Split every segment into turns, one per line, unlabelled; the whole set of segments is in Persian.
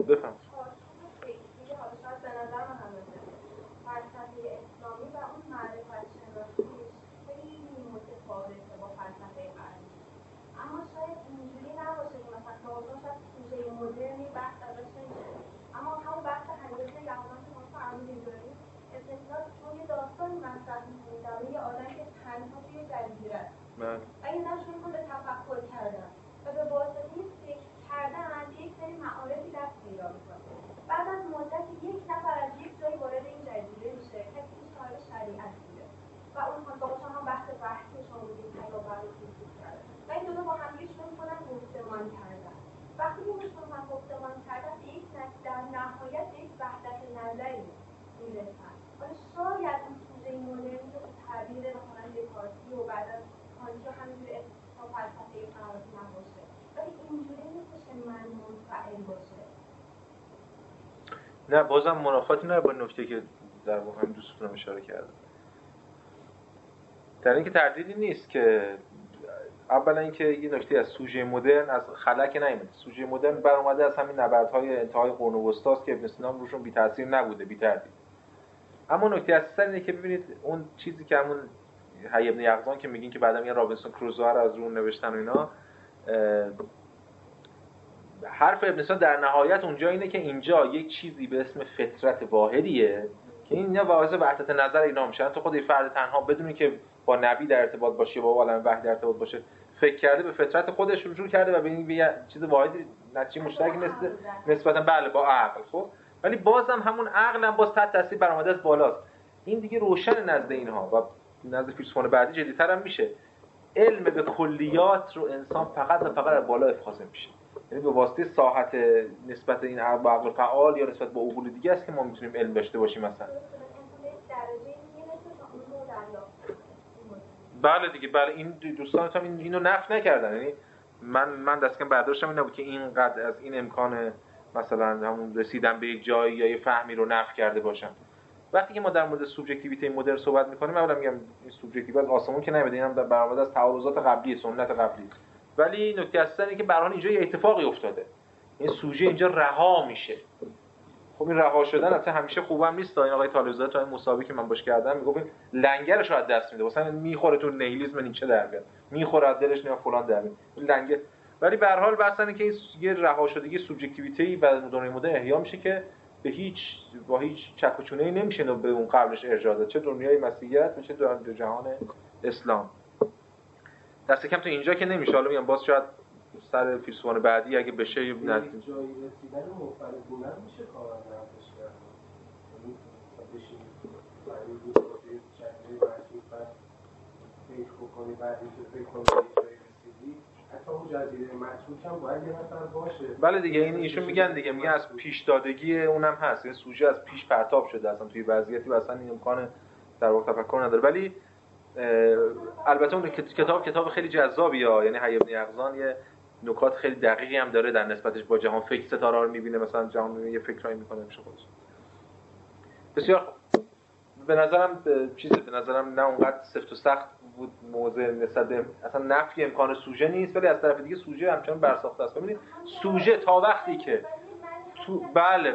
بفهم.
شاید به نظر من همینه فلسفه اسلامی و اون معرفت شناسیش خیلی متفاوته با فلسفه غربی، اما شاید اینجوری نباشه که مثلا موضوع شاید سوژه مدرنی بحث ازش نمیشه، اما همون بحث حقیقت یهودان که ما فرمودیم داریم استثناء چون یه داستانی مطرح می‌کنید در یه آدم که تنها توی جزیره است و این آدم شروع کنه به تفکر کردن و به واسطه فکر کردن یک سری معارفی دست پیدا می‌کنه. بعد از مدتی یک نفر از یک جایی وارد این جزیره میشه کسی که صاحب شریعت بوده و اون خانواده هم بحث بحثی شما بودیم پیامبر رو توصیف کرده و این دو با هم دیگه شروع کنن گفتمان کردن. وقتی که شروع کنن گفتمان کردن به یک در نهایت به یک وحدت نظری میرسن. ولی شاید اون سوژه مدرنی که تعبیر مثلا دکارتی و بعد از کانت همینجوری تا فلسفه فرانسه نباشه، ولی اینجوری نیستش که من منفعل باشه.
نه بازم منافاتی نه با نکته که در واقع هم دوستانم اشاره کردم. در اینکه تردیدی نیست که اولا اینکه یه نکته از سوژه مدرن از خلق نمیاد. سوژه مدرن برآمده از همین نبردهای انتهای قرن وسطی است که ابن سینا روشون بی تاثیر نبوده، بی تردید. اما نکته اساسی اینه که ببینید اون چیزی که همون حی ابن یقظان که میگین که بعدم یه رابینسون کروزو رو از اون نوشتن و اینا، حرف ابن سینا در نهایت اونجا اینه که اینجا یک چیزی به اسم فطرت واحدیه که این واعظ وحدت نظر اینا میشن. تو خود یه فرد تنها بدونی که با نبی در ارتباط باشه، با عالم وحی در ارتباط باشه، فکر کرده به فطرت خودش رجوع کرده و به این یه چیز واحدی نتیجه مشترک نسبتا بله با عقل. خب ولی بازم همون عقل هم باز تحت تاثیر برآمده از بالاست. این دیگه روشن نزد اینها و نزد فیلسوفان بعدی جدی‌تر هم میشه. علم به کلیات رو انسان فقط و فقط از بالا افاضه میشه، یعنی به واسطه ساحت نسبت این عقل فعال یا نسبت به عقول دیگه است که ما میتونیم علم داشته باشیم. مثلا بله دیگه، بله این دوستانم اینو نفی نکردن. یعنی من دستکم برداشتم این نبود که اینقدر از این امکان مثلا همون رسیدن به یک جایی یا یه فهمی رو نفی کرده باشم. وقتی که ما در مورد سوبژکتیویته مدرن صحبت می‌کنیم، اولا میگم این سوبژکتیو از آسمون که نمیاد، اینم در برآمده از تعارضات قبلی، سنت قبلی. ولی نکته اصلی اینه که به هر حال اینجا یه اتفاقی افتاده. این سوژه اینجا رها میشه. خب این رها شدن البته همیشه خوبم نیست. این آقای طالب‌زاده تو این مسابقه که من باش کردم میگفت این لنگرش رو از دست میده. مثلا میخوره تو نیهیلیسم نیچه در بیاد. میخوره از دلش نمیاد فلان در بیاد. لنگر. ولی به هر حال بحث اینه که این یه رها شدگی سوبژکتیویته و دنیای مدرن احیا میشه که به با هیچ چک و چونه‌ای نمیشه به اون قبلش ارجاع داد، چه دنیای مسیحیت و چه در جهان اسلام. دست کم تو اینجا که نمیشه. حالا میگم باز شاید سر فیلسوفان بعدی اگه بشه یه
جایی رسیدن مختلفونه میشه کار نردش کرد. یعنی بشین برای بود باید چکنه برشید و فکر بکنی بعد اینکه فکر کنی جایی رسیدی حتی اون جزیره متروک هم باید یه نفر باشه.
بله دیگه این ایشون میگن از پیش دادگی اونم هست. یه سوژه از پیش پرتاب شده اصلا توی وضعیتی و اصلا این امکان در واقع تفکر نداره. ولی البته اون کتاب خیلی جذابیه، یعنی حی ابن یقظان یه نکات خیلی دقیقی هم داره در نسبتش با جهان. فکر ستاره رو میبینه، مثلا جهان یه فکرایی میکنه میشه خودش. بسیار به نظرم نه اونقدر سفت و سخت بود موضوع نسبت اصلا نفی امکان سوژه نیست، ولی از طرف دیگه سوژه همچنان برساخته است. ببینید سوژه تا وقتی که بله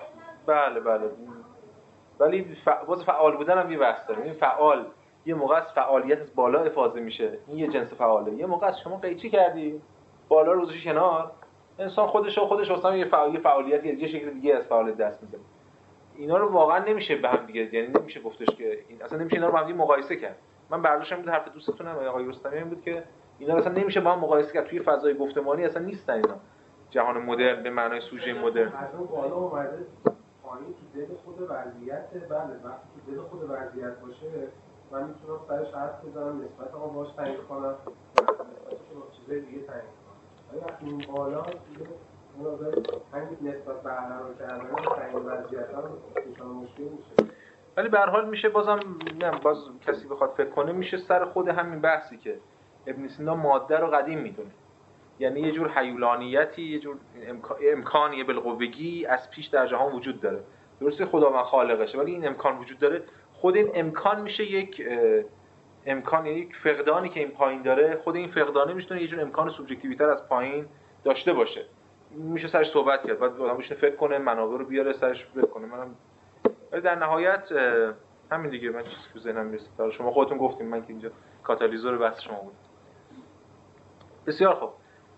ولی باز فعال بودن هم یه بحث داره. این فعال یه موقع از فعالیت از بالا افاضه میشه، این یه جنس فعاله. یه موقع از شما قیچی کردی بالا رو گذاشتی کنار، انسان خودش اصلا یه فعالیت یه شکل دیگه از فعالیت دست میده. اینا رو واقعا نمیشه به هم دیگه، یعنی نمیشه گفتش که این اصلا نمیشه اینا رو با هم دیگه مقایسه کرد. من برداشتم بود حرف دوستتونم آقای رستمی این بود که اینا اصلا نمیشه با هم مقایسه کرد. توی فضای گفتمانی اصلا نیستن اینا. جهان مدرن به معنای سوژه مدرن
از اون بالا اومده پایین تو دل خود وضعیت. بله وقتی تو دل خود وضعیت باشه من میتونم سرش حرف بزنم، نسبت آن باش تعیین کنم، نسبتش با چیزای دیگه تعیین کنم. ولی وقتی این بالا دیگه اون آدم همین نسبت برقرار کردن تعیین وضعیت‌ها رو نشان مشکل میشه.
ولی به هر حال میشه باز کسی بخواد فکر کنه میشه سر خود همین بحثی که ابن سینا ماده رو قدیم میدونه، یعنی یه جور حیولانیتی، یه جور امکانی بالقوگی از پیش در جهان وجود داره. درسته خداوند خالقشه ولی این امکان وجود داره. خود این امکان میشه یک امکان، یعنی یک فقدانی که این پایین داره. خود این فقدانه میتونه یه جور امکان سوبژکتیوی‌تر از پایین داشته باشه. میشه سرش صحبت کرد، بعد آدم بشینه فکر کنه، منابع رو بیاره سرش فکر کنه. منم ولی در نهایت همین دیگه، من چیزی که ذهنم میرسید شما خودتون گفتین، من که اینجا کاتالیزور بحث شما بود. بسیار خوب.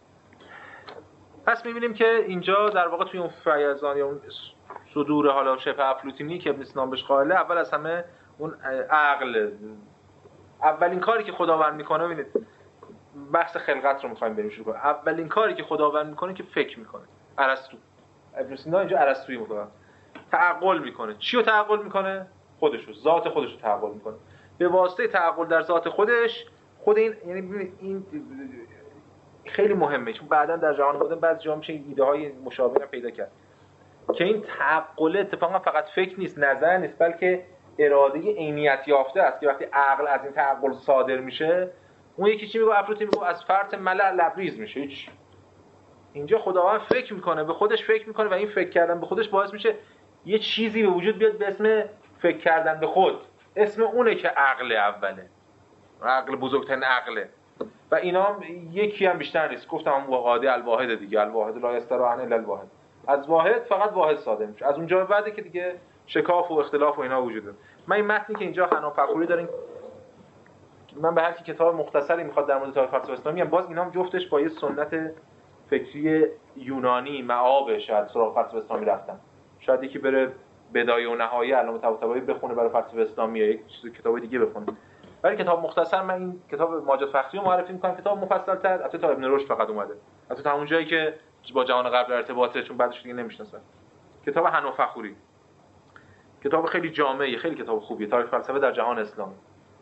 پس می‌بینیم که اینجا در واقع توی اون فیضان یا اون صدور حالا شبه افلاطونی که ابن سینا بهش قائله، اول از همه اون عقل، اولین کاری که خداوند میکنه، ببینید بحث خلقت رو می‌خوایم بریم شروع کنیم. اولین کاری که خداوند میکنه که فکر میکنه. ارسطو، ابن سینا اینجا ارسطویی میگه، تعقل میکنه. چی رو تعقل میکنه؟ خودش رو، ذات خودش رو تعقل میکنه. به واسطه تعقل در ذات خودش، خود این، یعنی ببینید این خیلی مهمه، چون بعداً در جهان مدرن بعضی جا میشه ایده های مشابهی پیدا کرد که این تعقل اتفاقا فقط فکر نیست، نظر نیست، بلکه اراده عینیت یافته است که وقتی عقل از این تعقل صادر میشه، اون یکی چی میگه؟ افلاطون میگه از فرط ملأ لبریز میشه. هیچ. اینجا خداوند فکر میکنه، به خودش فکر میکنه و این فکر کردن به خودش باعث میشه یه چیزی به وجود بیاد به اسم فکر کردن به خود. اسم اونه که عقل اوله، عقل بزرگترین عقله. و اینا یکی هم بیشتر نیست. گفتم اون قاعده الواحد دیگه، الواحد لا یستر عن الا الواحد. از واحد فقط واحد صادر میشه. از اونجا بعده که دیگه شکاف و اختلاف و اینا وجود داره. من این متنی که اینجا حنا فخوری دارین، من به هر کی کتاب مختصری میخواد در مورد تاریخ فلسفه اسلامی، هم باز اینام جفتش با یه سنت فکری یونانی معاب شاید سراغ فلسفه اسلامی رفتن. شاید یکی بره بدایه و نهایه علامه طباطبایی بخونه برای فلسفه اسلامی، یا یک چیز کتاب دیگه بخونه. ولی کتاب مختصر، من این کتاب ماجد فخری رو معرفی می‌کنم، کتاب مفصل‌تر، البته تا ابن رشد فقط اومده، البته تا اون جایی که با جهان قبل ارتباطه، چون بعدش دیگه نمی‌شناسن. کتاب حنا فخوری، کتاب خیلی جامعه، خیلی کتاب خوبیه، تاریخ فلسفه در جهان اسلامی.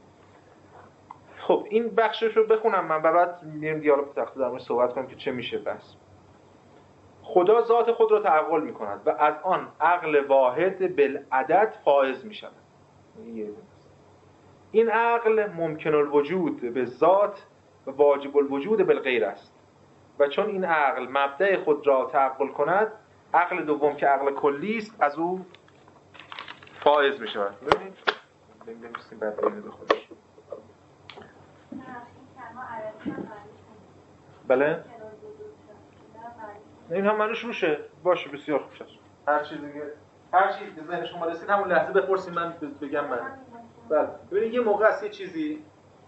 خب این بخشش رو بخونم من، بعد میریم دیالوگ تخته در موردش صحبت کنیم که چه میشه. بس خدا ذات خود را تعقل می‌کند و از آن عقل واحد بالعدد فائز می‌شود. این عقل ممکن الوجود به ذات و واجب الوجود بالغیر است و چون این عقل مبدأ خود را تعقل کند، عقل دوم که عقل کلی است از او فائز می شود. ببینید بنویسیم بعد ببینید خودش. بله این هم منوش روشه. باشه بسیار خوب شد. هر چیز دیگه، هر چیزی که ذهن شما رسید همون لحظه بپرسید، من بگم. من بله ببینید یه موقع است یه چیزی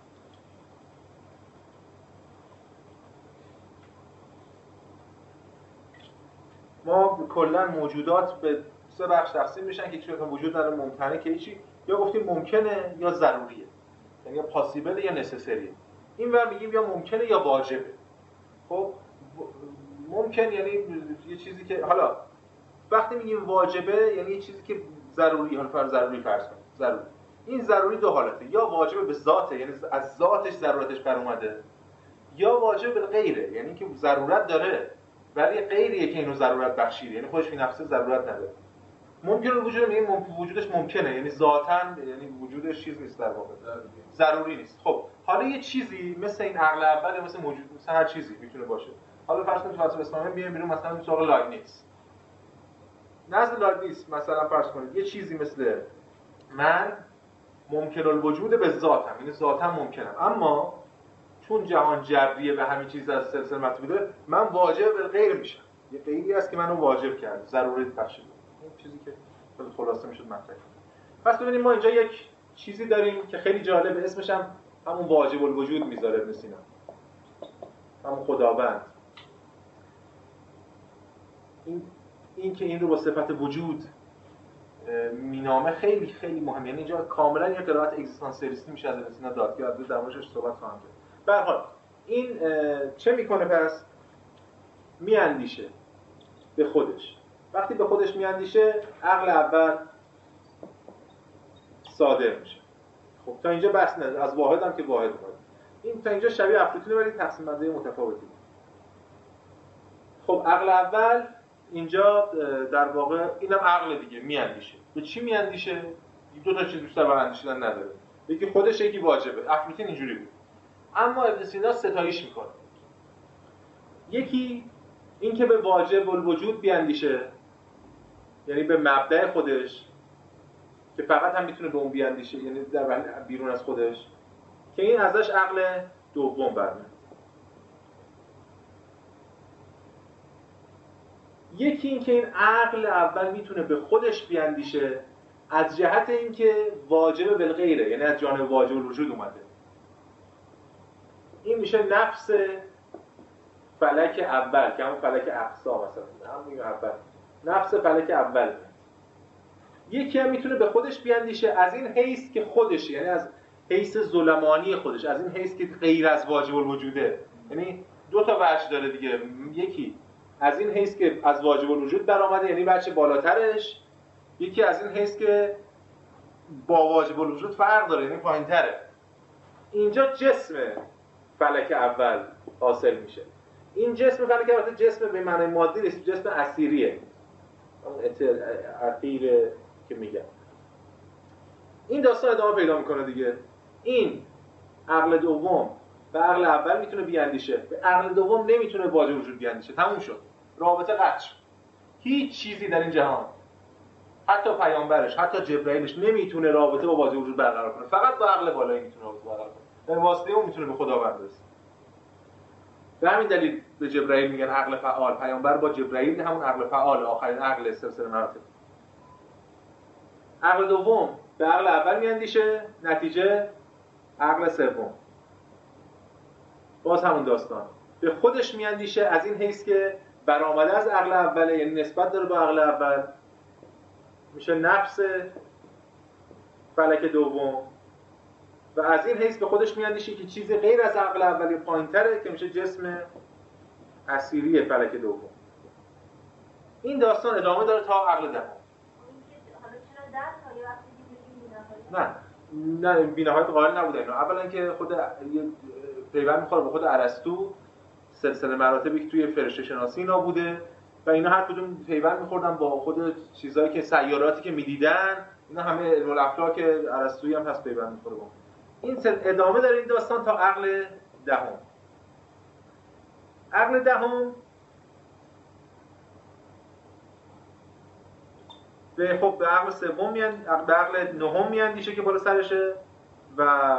ما کلا موجودات به سه بخش تقسیم میشن که چون وجود داره ممکنه که هیچی، یا گفتیم ممکنه یا ضروریه، یعنی یا پاسیبل یا نسسریه. این ور میگیم یا ممکنه یا واجبه. خب ممکن یعنی یه چیزی که، حالا وقتی میگیم واجبه یعنی یه چیزی که ضروری، حالا ضروری فرض کنیم ضروری. این ضروری دو حالته، یا واجبه به ذاته یعنی از ذاتش ضرورتش بر اومده، یا واجب به غیره یعنی که ضرورت داره ولی غیریه که اینو ضرورت بخشیده، یعنی خودش به نفسه ضرورت نداره. ممکن وجود میگیم وجودش ممکنه یعنی ذاتاً، یعنی وجودش چیز نیست در واقع، ضروری نیست. خب حالا یه چیزی مثل این عقل اول یا مثل موجود، مثل هر چیزی میتونه باشه. حالا فرض کنید فلسفه اسلامی بیایم بیرون، مثلا سراغ لاینیتس. نزد لاینیتس مثلا فرض کنید یه چیزی مثل من ممکن الوجود به ذاتم، یعنی ذاتم ممکنم، اما چون جهان جبریه و همین چیز از سلسله مطلوبه، من واجب به غیر میشم. یه غیری هست که منو واجب کرد، ضرورت بخشید. این چیزی که خیلی خلاصه میشد مطرح. پس ببینیم ما اینجا یک چیزی داریم که خیلی جالبه، اسمش هم همون واجب الوجود میذاره ابن سینا، همون خداوند. این که این رو با صفت وجود مینامه خیلی خیلی مهمه، یعنی اینجا کاملا یه قرائت اگزیستانسیالیستی میشه از ابن سینا داد که در موردش صحبت خواهم کرد. به هر حال این چه میکنه؟ پس میاندیشه به خودش. وقتی به خودش میاندیشه عقل اول صادر میشه. خب تا اینجا بحث نداره، از واحد هم که واحد بود. این تا اینجا شبیه افلاطونه ولی تقسیم بندی متفاوتی. خب عقل اول اینجا در واقع اینم عقل دیگه میاندیشه. به چی میاندیشه؟ دو تا چیز بیشتر برای اندیشیدن نداره. یکی خودش، یکی واجبه. افلاطون اینجوری بود. اما ابن سینا ستایش میکنه. یکی این که به واجب الوجود بیاندیشه، یعنی به مبدأ خودش که فقط هم میتونه به اون بیاندیشه، یعنی در بیرون از خودش، که این ازش عقل دوم برمیاد. یکی این که این عقل اول میتونه به خودش بیاندیشه از جهت اینکه واجب بالغیره، یعنی از جانب واجب الوجود اومده. این میشه نفس فلک اول که همون فلک اقصا مثلا، همون اول نفس فلک اول. یکی هم میتونه به خودش بیاندیشه از این حیث که خودشه، یعنی از حیث ظلمانی خودش، از این حیث که غیر از واجب الوجوده. یعنی دو تا وجه داره دیگه، یکی از این حیث که از واجب الوجود برآمده، یعنی وجه بالاترش، یکی از این حیث که با واجب الوجود فرق داره، یعنی پایین‌تره. اینجا جسم فلک اول حاصل میشه. این جسم فلک اول جسم به معنی مادی نیست، جسم اثیریه، اون اثیر که میگم. این داستان ادامه پیدا میکنه دیگه. این عقل دوم به عقل اول میتونه بیاندیشه، به عقل دوم نمیتونه واجب وجود بیاندیشه. تموم شد، رابطه قطع. هیچ چیزی در این جهان، حتی پیامبرش، حتی جبرئیلش نمیتونه رابطه با واجب وجود برقرار کنه. فقط با عقل بالایی میتونه رابطه برقرار کنه. به واسطه اون میتونه به خداوند برسه. به همین دلیل به جبرئیل میگن عقل فعال. پیامبر با جبرئیل همون عقل فعال، آخرین عقل سلسله مراتب. عقل دوم به عقل اول میاندیشه، نتیجه عقل سوم. باز همون داستان، به خودش میاندیشه از این حیث که برآمده از عقل اوله، یعنی نسبت داره با عقل اول، میشه نفس فلک دوم. و از این حیث به خودش میاندیشه که چیزی غیر از عقل اولی پایین‌تره که میشه جسم اثیری فلک دوم. این داستان ادامه داره تا عقل دهم. نه بی‌نهایت قائل نبوده اینا. اولا که خود پیوند میخوره به خود ارسطو، سلسله مراتبی که توی فرشته شناسی اینا بوده و اینا هر کدوم پیوند میخوردن با خود چیزایی که سیاراتی که میدیدن. اینا همه علم الافلاک ارسطویی هم هست پیوند میخوره با این. ادامه داره این داستان تا عقل دهم. عقل دهم به عقل سوم به عقل نهم میاندیشه که بالا سرشه و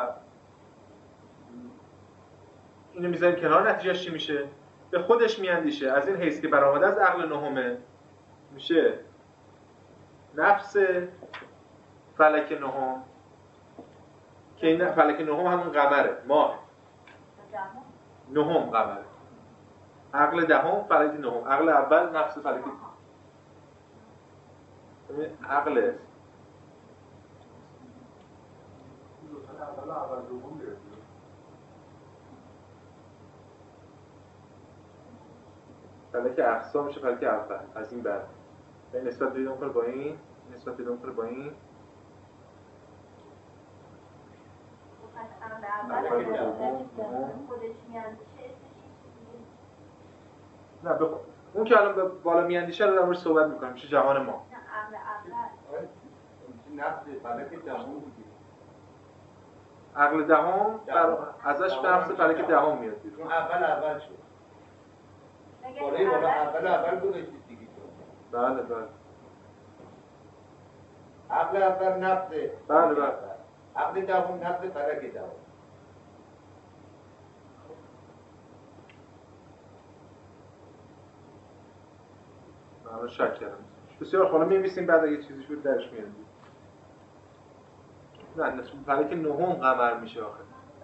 اینو میذاریم کنار. نتیجهش چی میشه؟ به خودش میاندیشه از این حیث که برآمده از عقل نهمه، میشه نفس فلک نهم که این فلک نهم همون قمره، ماه نهم قمره. عقل دهم فلک نهم، عقل اول نفس فلک عقل
اول دوم میره.
فلک اقصا میشه فلک اول از این بعد. این نسبت پیدا می‌کنه با این، نسبت پیدا می‌کنه با این. نه اون که الان به بالا میاندیشه رو در موردش صحبت می‌کنیم، میشه جهان ما. عقل دهم ازش به نفس فلک دهم میاد.
اون اول شد. بالا اول گذاشتید دیگه.
بله.
عقل اول نفس.
بله.
عقل دهم نفس فلک دهم.
من شک کردم. بسیار خاله می‌نویسیم بعد اگه چیزی شد درش میاریم. نه فلک نهم قمر میشه آخه.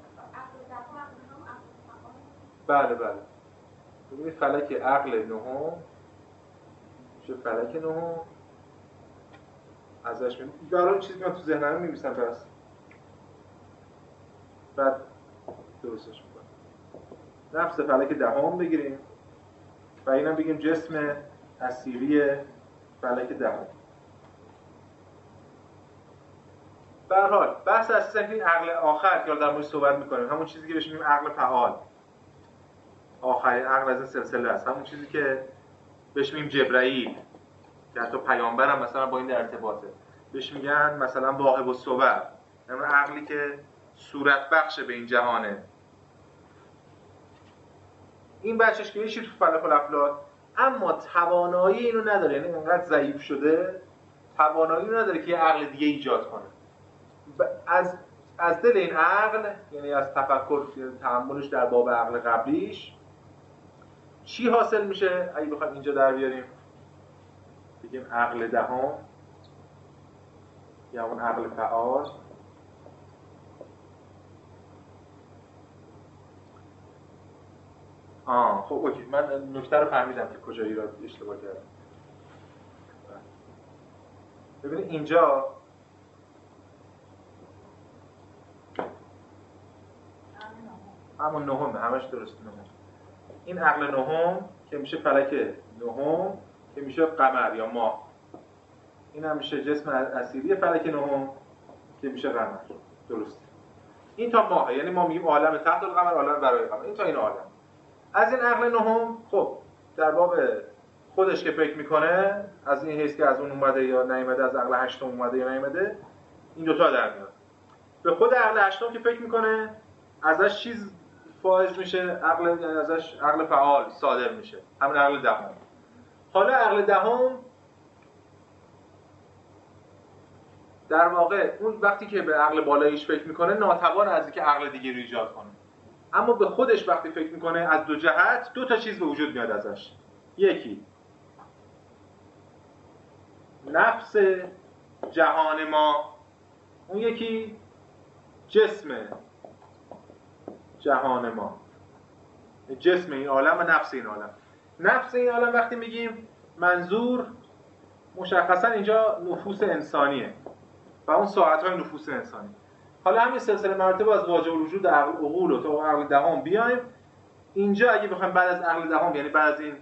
بله. ببینید فلک عقل نهم میشه فلک نهم ازش برای چیزی که من تو ذهنم می‌نویسم پس بعد درستش می‌کنم. نفس فلک دهم بگیریم و اینم بگیم جسم اثیری فلک دهم. به هر حال بحث اساساً این عقل آخر که در موردش صحبت می‌کنیم، همون چیزی که بهش میگیم عقل فعال، آخرین عقل از این سلسله است، همون چیزی که بهش میگیم جبرئیل که حتی پیامبر هم مثلا با این در ارتباطه، بهش میگن مثلا واهب الصور، یعنی عقلی که صورت بخش به این جهانه. این بچهش که میشه تو فلک الافلاک، اما توانایی اینو نداره، یعنی انقدر ضعیف شده توانایی اینو نداره که یه عقل دیگه ایجاد کنه. از دل این عقل، یعنی از تفکر تأملش در باب عقل قبلیش چی حاصل میشه؟ اگه بخوایم اینجا در بیاریم بگیم عقل دهم یا اون عقل فعال. خب اوکی، من نکته رو فهمیدم که کجا ایراد اشتباه کردم. ببینید اینجا همون نهم، همش درست نهم. این عقل نهم که میشه فلک نهم که میشه قمر یا ماه. این هم میشه جسم اصیلی فلک نهم که میشه قمر. درست. این تا ماه، یعنی ما میگیم عالم تحت القمر، عالم برای قمر. این تا این عالم. از این عقل نهم خب در باب خودش که فکر میکنه، از این حیث که از اون اومده یا نیومده، از عقل هشتم اومده یا نیومده، این دوتا در میاد. به خود عقل هشتم که فکر میکنه، ازش چیز فائز میشه، ازش عقل فعال صادر میشه، همین عقل دهم. حالا عقل دهم در واقع اون وقتی که به عقل بالاییش فکر میکنه ناتوان از اینکه عقل دیگه رو ایجاد کنه، اما به خودش وقتی فکر میکنه از دو جهت دو تا چیز به وجود میاد ازش. یکی نفس جهان ما، اون یکی جسم جهان ما، جسم این عالم و نفس این عالم. نفس این عالم وقتی میگیم منظور مشخصا اینجا نفوس انسانیه و اون ساعت‌های نفوس انسانی. حالا همین سلسله مراتب از واجب الوجود عقول و تا عقل دهم بیایم. اینجا اگه بخوایم بعد از عقل دهم، یعنی بعد از این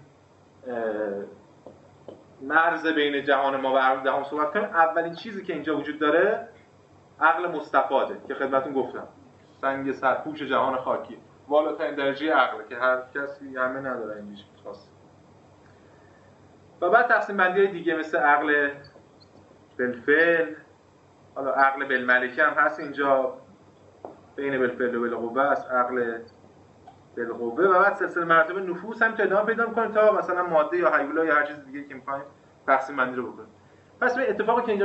مرز بین جهان ما و عقل دهم صحبت کنیم، اولین چیزی که اینجا وجود داره عقل مستفاده که خدمتتون گفتم، سنگ سرپوش جهان خاکی، بالاترین درجه عقل که هر کسی همه نداره اینش خاص. و بعد تقسیم بندی دیگه مثل عقل بالفعل، حالا عقل بالملکه هم هست اینجا، بین بالفعل و بالقوه است عقل بالقوه. و بعد سلسله مراتب نفوس هم که ادامه پیدا می‌کنه تا مثلا ماده یا هیولا یا هر چیز دیگه که می‌خوایم تقسیم بندی رو بکنیم. پس به اتفاقی که اینجا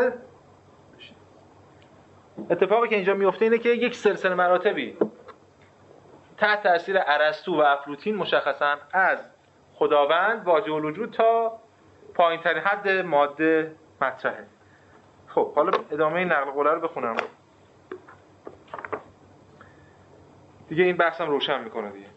میفته اینه که یک سلسله مراتبی تحت تاثیر ارسطو و افلاطون مشخصاً از خداوند واجب الوجود تا پایین‌ترین حد ماده مطرحه. خب حالا ادامه نقل قوله رو بخونم دیگه، این بحثم روشن میکنه دیگه.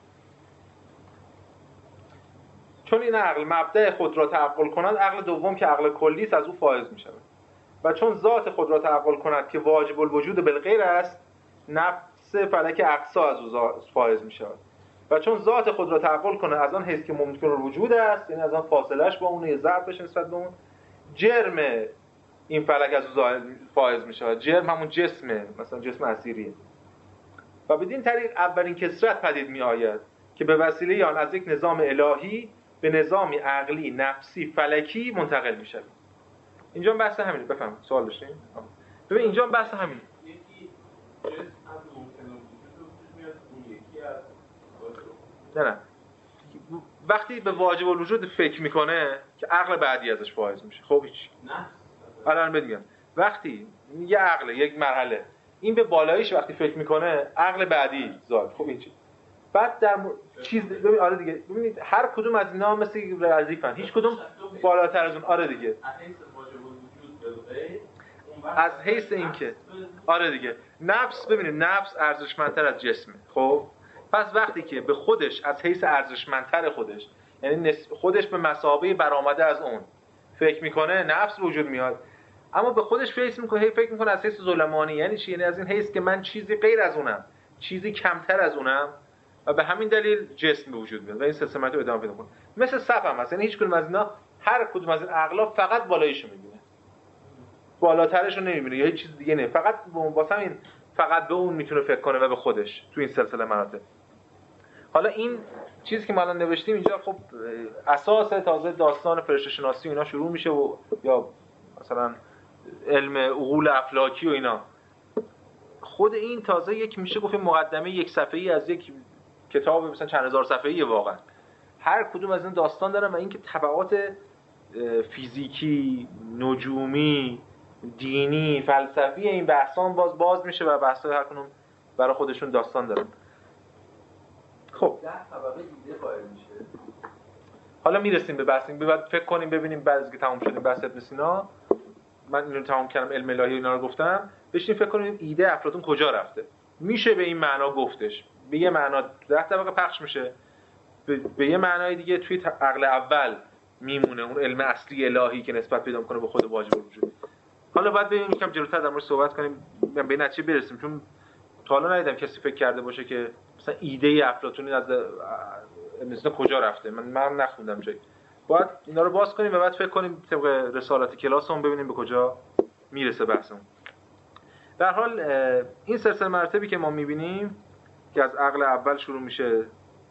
چون این عقل مبدأ خود را تعقل کند، عقل دوم که عقل کلی است از او فائز میشود. و چون ذات خود را تعقل کند که واجب الوجود بالغیر است، نفس فلک اقصا از او فائز میشود. و چون ذات خود را تعقل کند از آن حیث که ممکن الوجود است، یعنی از آن فاصلهش با اون، ضعفش نسبت به اون، جرم این فلک از او فائز میشود. جرم همون جسمه، مثلا جسم اثیریه. و بدین طریق اولین کثرت پدید می آید که به وسیله آن از یک نظام الهی به نظامی عقلی نفسی فلکی منتقل می شود. اینجا بحث همینه. بفهم سوال داشتین؟ ببین اینجا بحث همینه.
یکی جسم از ممکن الوجود میاد، اون یکی از
نه وقتی به واجب الوجود فکر میکنه که عقل بعدی ازش فائز میشه. خب هیچ الان بگم وقتی یه عقل یک مرحله این به بالاییش وقتی فکر میکنه، عقل بعدی زاد. خب این چی؟ بعد در چیز ببین، آره دیگه، ببینید هر کدوم از اینا مثل رضیفن، هیچ کدوم بالاتر از اون. آره دیگه، از حیث اینکه آره دیگه نفس، ببینید نفس ارزشمندتر از جسمه. خب پس وقتی که به خودش از حیث ارزشمندتر خودش، یعنی خودش به مثابه برآمده از اون فکر میکنه، نفس وجود میاد. اما به خودش فکر میکنه از حیث ظلمانی، یعنی چی؟ یعنی از این حیث که من چیزی غیر از اونم، چیزی کمتر از اونم، و به همین دلیل جسم به وجود میاد و این سلسله رو ادامه پیدا کنه. مثل صف هم هست، یعنی هیچ کدوم از اینا، هر کدوم از این عقلا فقط بالاییشو میبینه، بالاترش رو نمیبینه یا هیچ چیز دیگه نه. فقط واسه همین فقط به اون میتونه فکر کنه و به خودش تو این سلسله مراتب. حالا این چیزی که ما الان نوشتیم اینجا خب اساس تازه داستان فرشته شناسی و اینا شروع میشه و یا مثلا علم عقول افلاکی و اینا. خود این تازه یک میشه گفت مقدمه یک صفحه‌ای از یک کتاب مثلا چند هزار صفحه‌ای واقعا. هر کدوم از این داستان دارن و اینکه تبعات فیزیکی، نجومی، دینی، فلسفی این بحثان باز میشه و بحث‌های هر کدوم برای خودشون داستان دارن. خب
10 طبقه ایده قائل میشه.
حالا میرسیم به بحث این، بعد فکر کنیم ببینیم بعد از اینکه تموم شدیم بحث ابن سینا، من اینو تمام کردم، علم الهی و اینا رو گفتم، بشینیم فکر کنیم ایده افلاطون کجا رفته. میشه به این معنا گفتش، به یه معنا 10 طبقه پخش میشه، به یه معنای دیگه توی عقل اول میمونه، اون علم اصلی الهی که نسبت پیدا میکنه به خود واجب الوجود. حالا بعد ببینیم یکم جلوتر در موردش صحبت کنیم، به این نتیجه برسیم، چون تا حالا ندیدم کسی فکر کرده باشه که مثلا ایده افلاطونی از ابن سینا کجا رفته. من نخوندم جایی. باید اینا رو باز کنیم و بعد فکر کنیم طبق رسالت کلاسمون ببینیم به کجا میرسه بحثمون. در حال این سلسله مراتبی که ما میبینیم که از عقل اول شروع میشه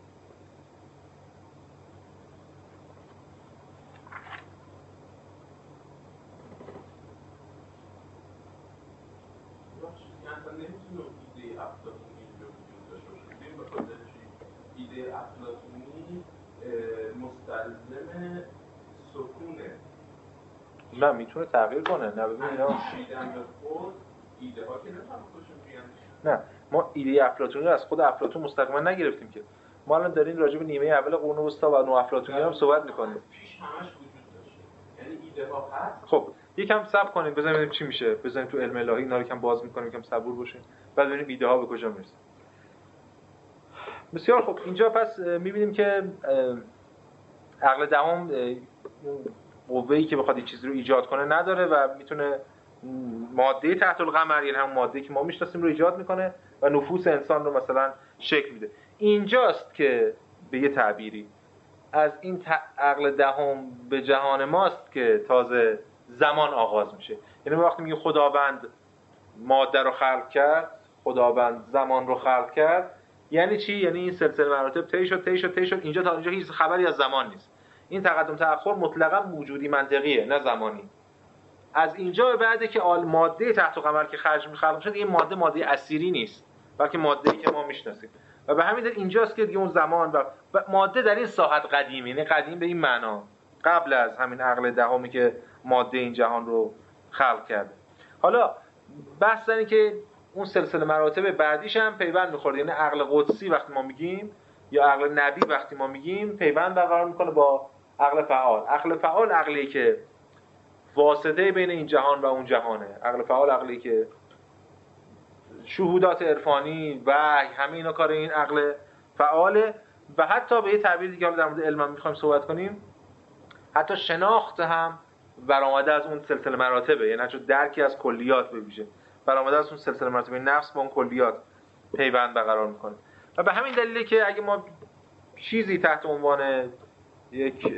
ایده افلاطونی مستلزم سکونه.
نه میتونه تغییر کنه، نه ببین اینا
شیدن به خود ایده ها که نمیتونن خودشون بیان.
نه ما ایده افلاطونی رو از خود افلاطون مستقیما نگرفتیم که، ما الان داریم راجع به نیمه اول قرون وسطا و نوافلاطونی هم صحبت می‌کنیم.
پیش همش وجود داشته، یعنی ایده ها هست.
خب یکم صبر کنیم بزنیم ببینیم چی میشه، بزنیم تو علم الهی اینا رو یکم باز می‌کنیم، یکم صبور باشیم بعد ببینیم ایده ها به کجا میرسه. بسیار خب، اینجا پس می‌بینیم که عقل دهم قوه‌ای که بخواد یه چیزی رو ایجاد کنه نداره و میتونه ماده تحت القمر، یعنی همون ماده‌ای که ما میشناسیم رو ایجاد میکنه و نفوس انسان رو مثلا شکل میده. اینجاست که به یه تعبیری از این عقل دهم به جهان ماست که تازه زمان آغاز میشه. یعنی وقتی میگه خداوند ماده رو خلق کرد، خداوند زمان رو خلق کرد، یعنی چی؟ یعنی این سلسله مراتب طی شد اینجا، تا اینجا هیچ خبری از زمان نیست. این تقدم تأخر مطلقاً وجودی منطقیه، نه زمانی. از اینجا به بعده که ماده تحت القمر که خلق شد، این ماده اسیری نیست، بلکه ماده‌ای که ما میشناسیم. و به همین دلیل اینجاست که دیگه اون زمان و ماده در این ساحت قدیمی، یعنی قدیم به این معنا قبل از همین عقل دهمی که ماده این جهان رو خلق کرده. حالا بحث اینه که اون سلسله مراتب بعدیش هم پیوند می‌خوره، یعنی عقل قدسی وقتی ما میگیم یا عقل نبی وقتی ما میگیم پیوند برقرار میکنه با عقل فعال. عقل فعال عقلی که واسطه بین این جهان و اون جهانه. عقل فعال عقلی که شهودات عرفانی و همه اینا کار این عقل فعاله. و حتی به یه تعبیر دیگه در مورد علم هم میخوایم صحبت کنیم، حتی شناخت هم برآمده از اون سلسله مراتبه، یعنی حتی درکی از کلیات بویژه برآمده از اون سلسله مراتب نفس با اون کلیات پیوند برقرار میکنه. و به همین دلیله که اگه ما چیزی تحت عنوان یک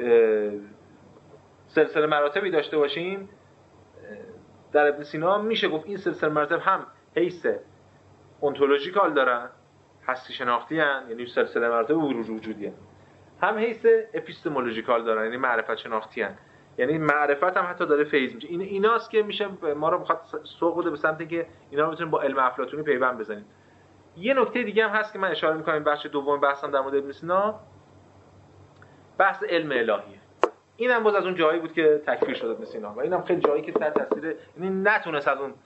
سلسله مراتبی داشته باشیم در ابن سینا، میشه گفت این سلسله مراتب هم حیث اونتولوژیکال دارن، هستی شناختی هن، یعنی سلسله مراتب وجودی هن. هم حیث اپیستمولوژیکال دارن، یعنی معرفت شناختی هن، یعنی معرفت هم حتی داره فیض میشه. ایناست که میشه ما رو بخواد سوق بده به سمتی که اینا رو بتونیم با علم افلاطونی پیوند بزنیم. یه نکته دیگه هم هست که من اشاره می‌کنم بخش دوم بحثم در مورد ابن سینا، بحث علم الهیه. اینم باز از اون جایی بود که تکفیر شد ابن سینا و اینم خیلی جایی که تحت تاثیر، یعنی نتونست از اون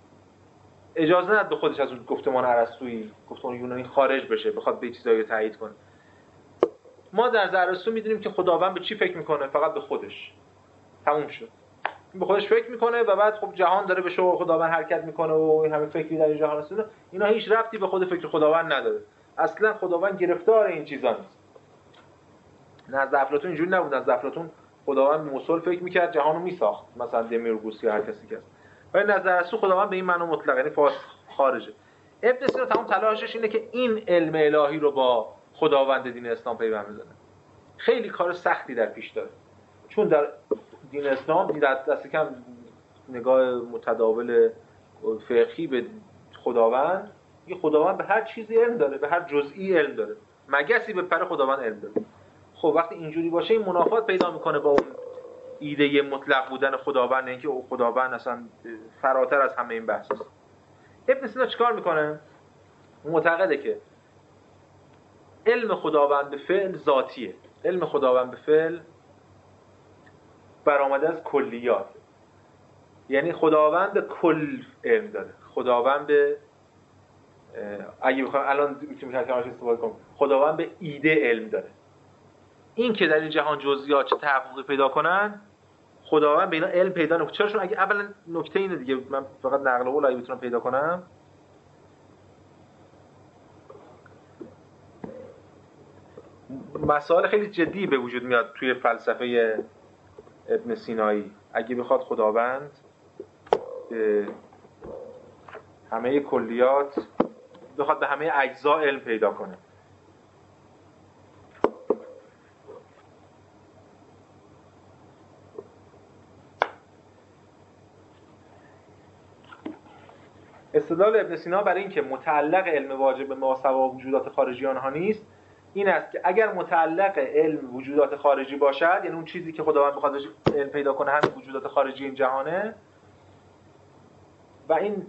اجازه نداد به خودش از اون گفتمان ارسطویی، گفتمان یونانی خارج بشه، بخواد به چیزایی رو تایید کنه. ما در ارسطو می‌دونیم که خداوند به چی فکر می‌کنه؟ فقط به خودش. تموم شد. به خودش فکر می‌کنه و بعد خب جهان داره به شو خداوند حرکت می‌کنه و این همه فکری در جهان هست، اینا هیچ ربطی به خود فکر خداوند نداره. اصلا خداوند گرفتار این چیزا نیست. نزد افلاطون اینجوری نبود. نزد افلاطون خداوند موصل فکر می‌کرد، جهانو می‌ساخت، مثلا دمیورگوس یا هر کسی که است. ولی نزد ارسطو خداوند به این معنی مطلق، یعنی خارجه. ابن سینا تمام تلاشش اینه که این علم الهی رو با خداوند دین اسلام پیوند بزنه. خیلی کار سختی در پیش داره، چون در دین اسلام دست کم نگاه متداول فقهی به خداوند، یه خداوند به هر چیزی علم داره، به هر جزئی علم داره، مگسی به پر خداوند علم داره. خب وقتی اینجوری باشه این منافات پیدا میکنه با اون ایده مطلق بودن خداوند، اینکه او خداوند اصلا فراتر از همه این بحث است. ابن سینا چیکار میکنه؟ معتقده که علم خداوند به فعل ذاتیه، علم خداوند به فعل برآمده از کلیات، یعنی خداوند به کل علم داره. خداوند به اگه بخوام الان میتونیم کلمه‌اش استفاده کنم، خداوند به ایده علم داره. این که در این جهان جزئیات چه تحققی پیدا کنن، خداوند به اینا علم پیدا نمیکنه. چرا؟ چون اگه اولا نکته اینه دیگه، من فقط نقل قول اگه بتونم پیدا کنم، مسائل خیلی جدی به وجود میاد توی فلسفه ابن سینایی. اگه بخواد خداوند همه کلیات، بخواد به همه اجزا علم پیدا کنه، استدلال ابن سینا برای این که متعلق علم واجب به ماسوا وجودات خارجی آنها نیست این است که اگر متعلق علم وجودات خارجی باشد، یعنی اون چیزی که خداوند بخواد علم پیدا کنه همین وجودات خارجی این جهانه، و این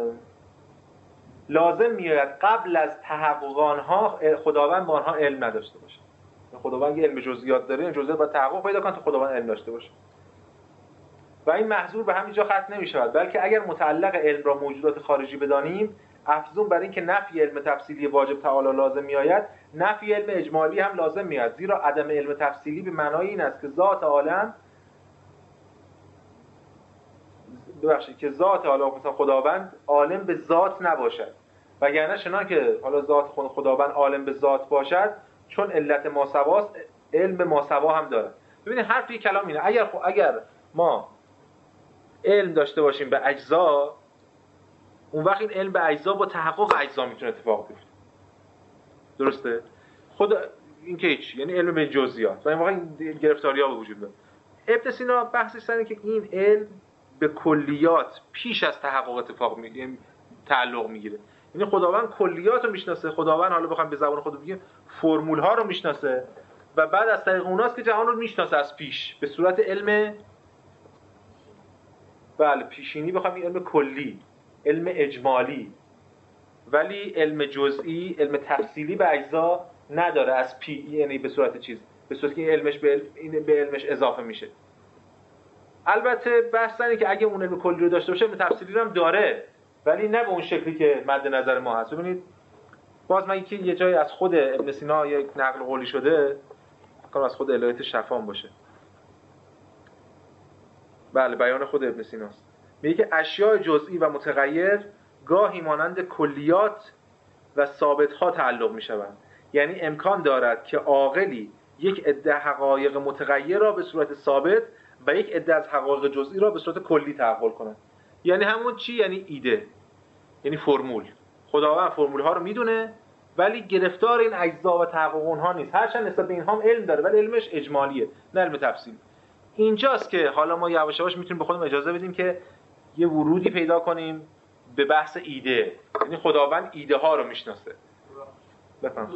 لازم میاد قبل از تحقق آنها خداوند با آنها علم نداشته باشه. خداوند یه علم جزئیات داره، این جزئیات باید تحقق پیدا کنه تا خداوند علم داشته باشه. و این محظور به همین جا ختم نمی‌شود، بلکه اگر متعلق علم را موجودات خارجی بدانیم، افزون بر این که نفی علم تفصیلی واجب تعالی لازم میآید، نفی علم اجمالی هم لازم میاد، زیرا عدم علم تفصیلی به معنای این است که ذات عالم، که ذات عالم مثلا خداوند عالم به ذات نباشد، وگرنه چنان که حالا ذات خداوند عالم به ذات باشد، چون علت ماسواست علم به ماسوا هم داره. ببینید حرف یک کلام اینه، اگر ما علم داشته باشیم به اجزا، اون وقت این علم به اجزا با تحقق اجزا میتونه اتفاق بیفته. درسته؟ این که هیچ، یعنی علم به جزئیات و این واقعا گرفتاری‌ها به وجود میاد. ابن سینا بحثش اینه که این علم به کلیات پیش از تحقق اتفاق میگیره، تعلق میگیره. یعنی خداوند کلیات رو میشناسه، خداوند حالا بخوام به زبان خود بگیم فرمول ها رو میشناسه و بعد از طریق اوناست که جهان رو میشناسه از پیش به صورت علم پیشینی، بخوام این علم کلی، علم اجمالی، ولی علم جزئی، علم تفصیلی به اجزا نداره از یعنی به صورت چیز، به صورتی که علمش به علمش اضافه میشه. البته بحث اینه که اگه اون علم کلی رو داشته باشه علم تفصیلی رو هم داره، ولی نه به اون شکلی که مد نظر ما هست. ببینید باز من یه جایی از خود ابن سینا یک نقل قولی شده، فکر از خود الهیات شفاهم باشه، بله بیان خود ابن سیناست، میگه که اشیاء جزئی و متغیر گاهی مانند کلیات و ثابت‌ها تعلق می‌شوند. یعنی امکان دارد که عاقلی یک عده حقایق متغیر را به صورت ثابت و یک عده از حقایق جزئی را به صورت کلی تحول کند. یعنی همون چی؟ یعنی ایده، یعنی فرمول. خداوند فرمول‌ها رو میدونه ولی گرفتار این اجزا و تحقق اونها نیست، هرچند نسبت به اینها هم علم داره ولی علمش اجمالیه نه علم تفصیلی. اینجاست که حالا ما یواش یواش میتونیم به خودمون اجازه بدیم که یه ورودی پیدا کنیم به بحث ایده، یعنی خداوند ایده ها رو میشناسه. بفهم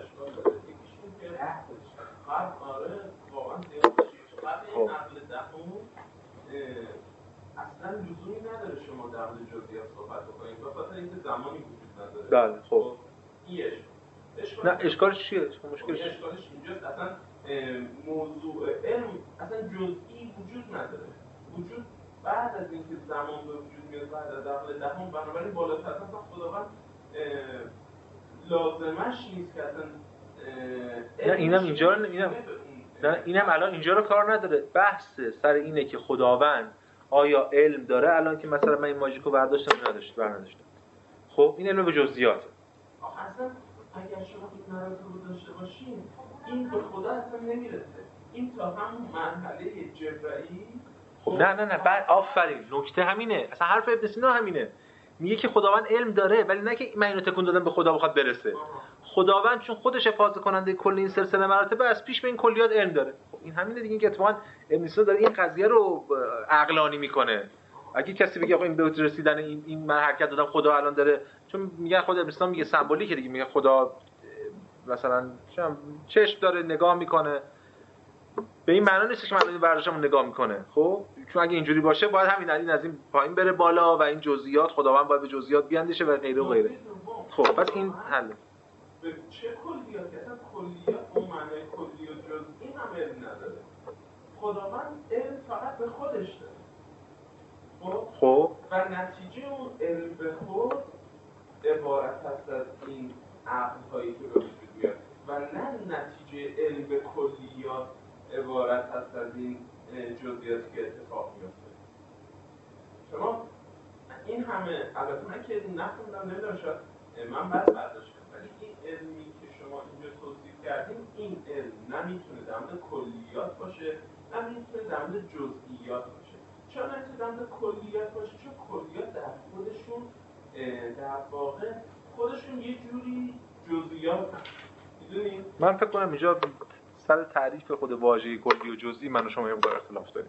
اصلا لزومی نداره شما در مورد جزئیات صحبت بکنید، به خاطر اینکه زمانی وجود نداره.
بله خب
این
نه اشکالش چیه؟ مشکلش
اینجاست اصلا موضوع علم اصلا جزئی وجود نداره. وجود بعد از اینکه زمان به وجود میاد، بعد از عقل دهم، بنابراین بالاتر اصلا خداوند لازمش نیست که اصلا
نه اینم اینجا رو نه اینم الان اینجا رو کار نداره. بحث سر اینه که خداوند آیا علم داره؟ الان که مثلا من این ماژیکو برداشتم نداشتم. خب این علم به جزئیات.
اصلا اگر شما این نظر رو داشته باشین این به خدا اصلا نمیرسه. این تا همون مرحله جبرئیل.
خب نه بعد آفرین، نکته همینه، اصلا حرف ابن سینا همینه، میگه که خداوند علم داره ولی نه که من اینو تکون دادم به خدا بخواد برسه. خداوند چون خودش حفاظت کننده کل این سلسله مراتب از پیش به این کلیات علم داره. خب این همینه دیگه، که اتفاقا ابن سینا داره این قضیه رو عقلانی میکنه. اگه کسی بگه آقا این به رسیدن این من حرکت دادم خدا الان داره، چون میگن خود ابن سینا میگه سمبولیکه دیگه، میگه خدا مثلا چشم داره نگاه میکنه، به این معنی نیست که من این ورزشمو نگاه میکنه. خب چون اگه اینجوری باشه باید همین از این پایین بره بالا و این جزئیات خداوند باید به جزئیات بیاندیشه و غیره و غیره. خب پس این حل
به چه کلیات؟ اصلا کلیات اون معنای کلی و جزئی هم علم نداره. خداوند علم فقط به خودش داره. خب و نتیجه اون علم به خود عبارت هست از این عقل هایی که به وجود میاد. و نه نتیجه علم به کلیات عبارت هست از این جزئیاتی که اتفاق میفته. شما این همه، البته من که نخوندم نمیدونم، شاید من بد برداشت کنم، ولی این علمی که شما اینجا توصیف کردیم، این علم نمیتونه در مورد کلیات باشه، نمیتونه در مورد جزئیات باشه. چرا نمیتونه در مورد کلیات باشه؟ چون کلیات در خودشون در واقع خودشون یه جوری جزئیات هست. میدونین؟
من فکر کنم اینجا سر تعریف خود واژه کلی و جزئی من و شما یه مقدار اختلاف داریم.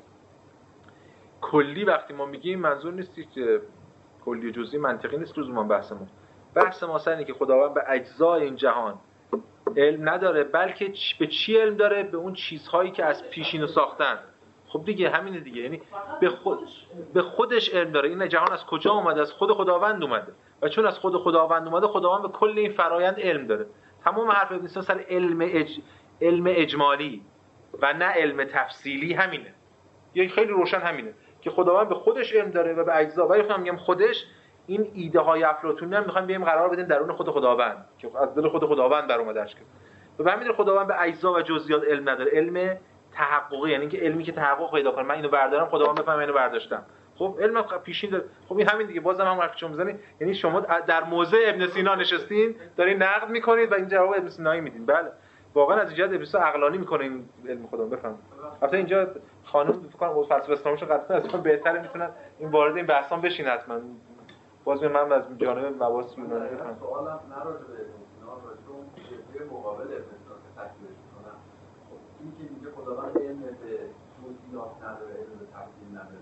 کلی وقتی ما میگیم منظور نیست که کلی و جزئی منطقی نیست لزوما بحثمون. بحث ما سر اینه که خداوند به اجزای این جهان علم نداره، بلکه به چی علم داره؟ به اون چیزهایی که از پیش اینو ساختن. خب دیگه همینه دیگه، یعنی به خودش علم داره. این جهان از کجا اومده؟ از خود خداوند اومده و چون از خود خداوند اومده، خداوند به کل این فرایند علم داره. تمام حرف ابن سینا سر علم اجمالی و نه علم تفصیلی همینه. یه خیلی روشن همینه که خداوند به خودش علم داره و به اجزا. ولی خودم میگم خودش این ایده های افلاطونی هم میخوایم بیایم قرار بدیم درون خود خداوند که از دل خود خداوند بر اومده است. و به همین دلیل خداوند به اجزا و جزئیات علم نداره. علم تحققی، یعنی که علمی که تحقق پیدا کنه. من اینو بردارم، خداوند بفهمه اینو برداشتم. خب علم پیشین داره. خب این همین دیگه، بازم هم حرف شما میزنید، یعنی شما در موضع ابن سینا نشستین دارین نقد میکنید و این جواب ابن سینایی میدین. بله واقعا از ایجاد ابن سینا عقلانی میکنه این علم خودمون. بفهم البته اینجا خانم فکر کنم فلسفه اسلامیشو قطعا از من بهتره میتونن این وارد این بحثام بشین. حتما باز من از جانب مباحث یونانی بفهم.
سوالم نه راجع به ابن سینا، راجع به اون شیوه مقابل ابن سینا که تکلیفش میکنم. این که میگه خداوند علم به جزئیات نداره، علم به تفصیل نداره،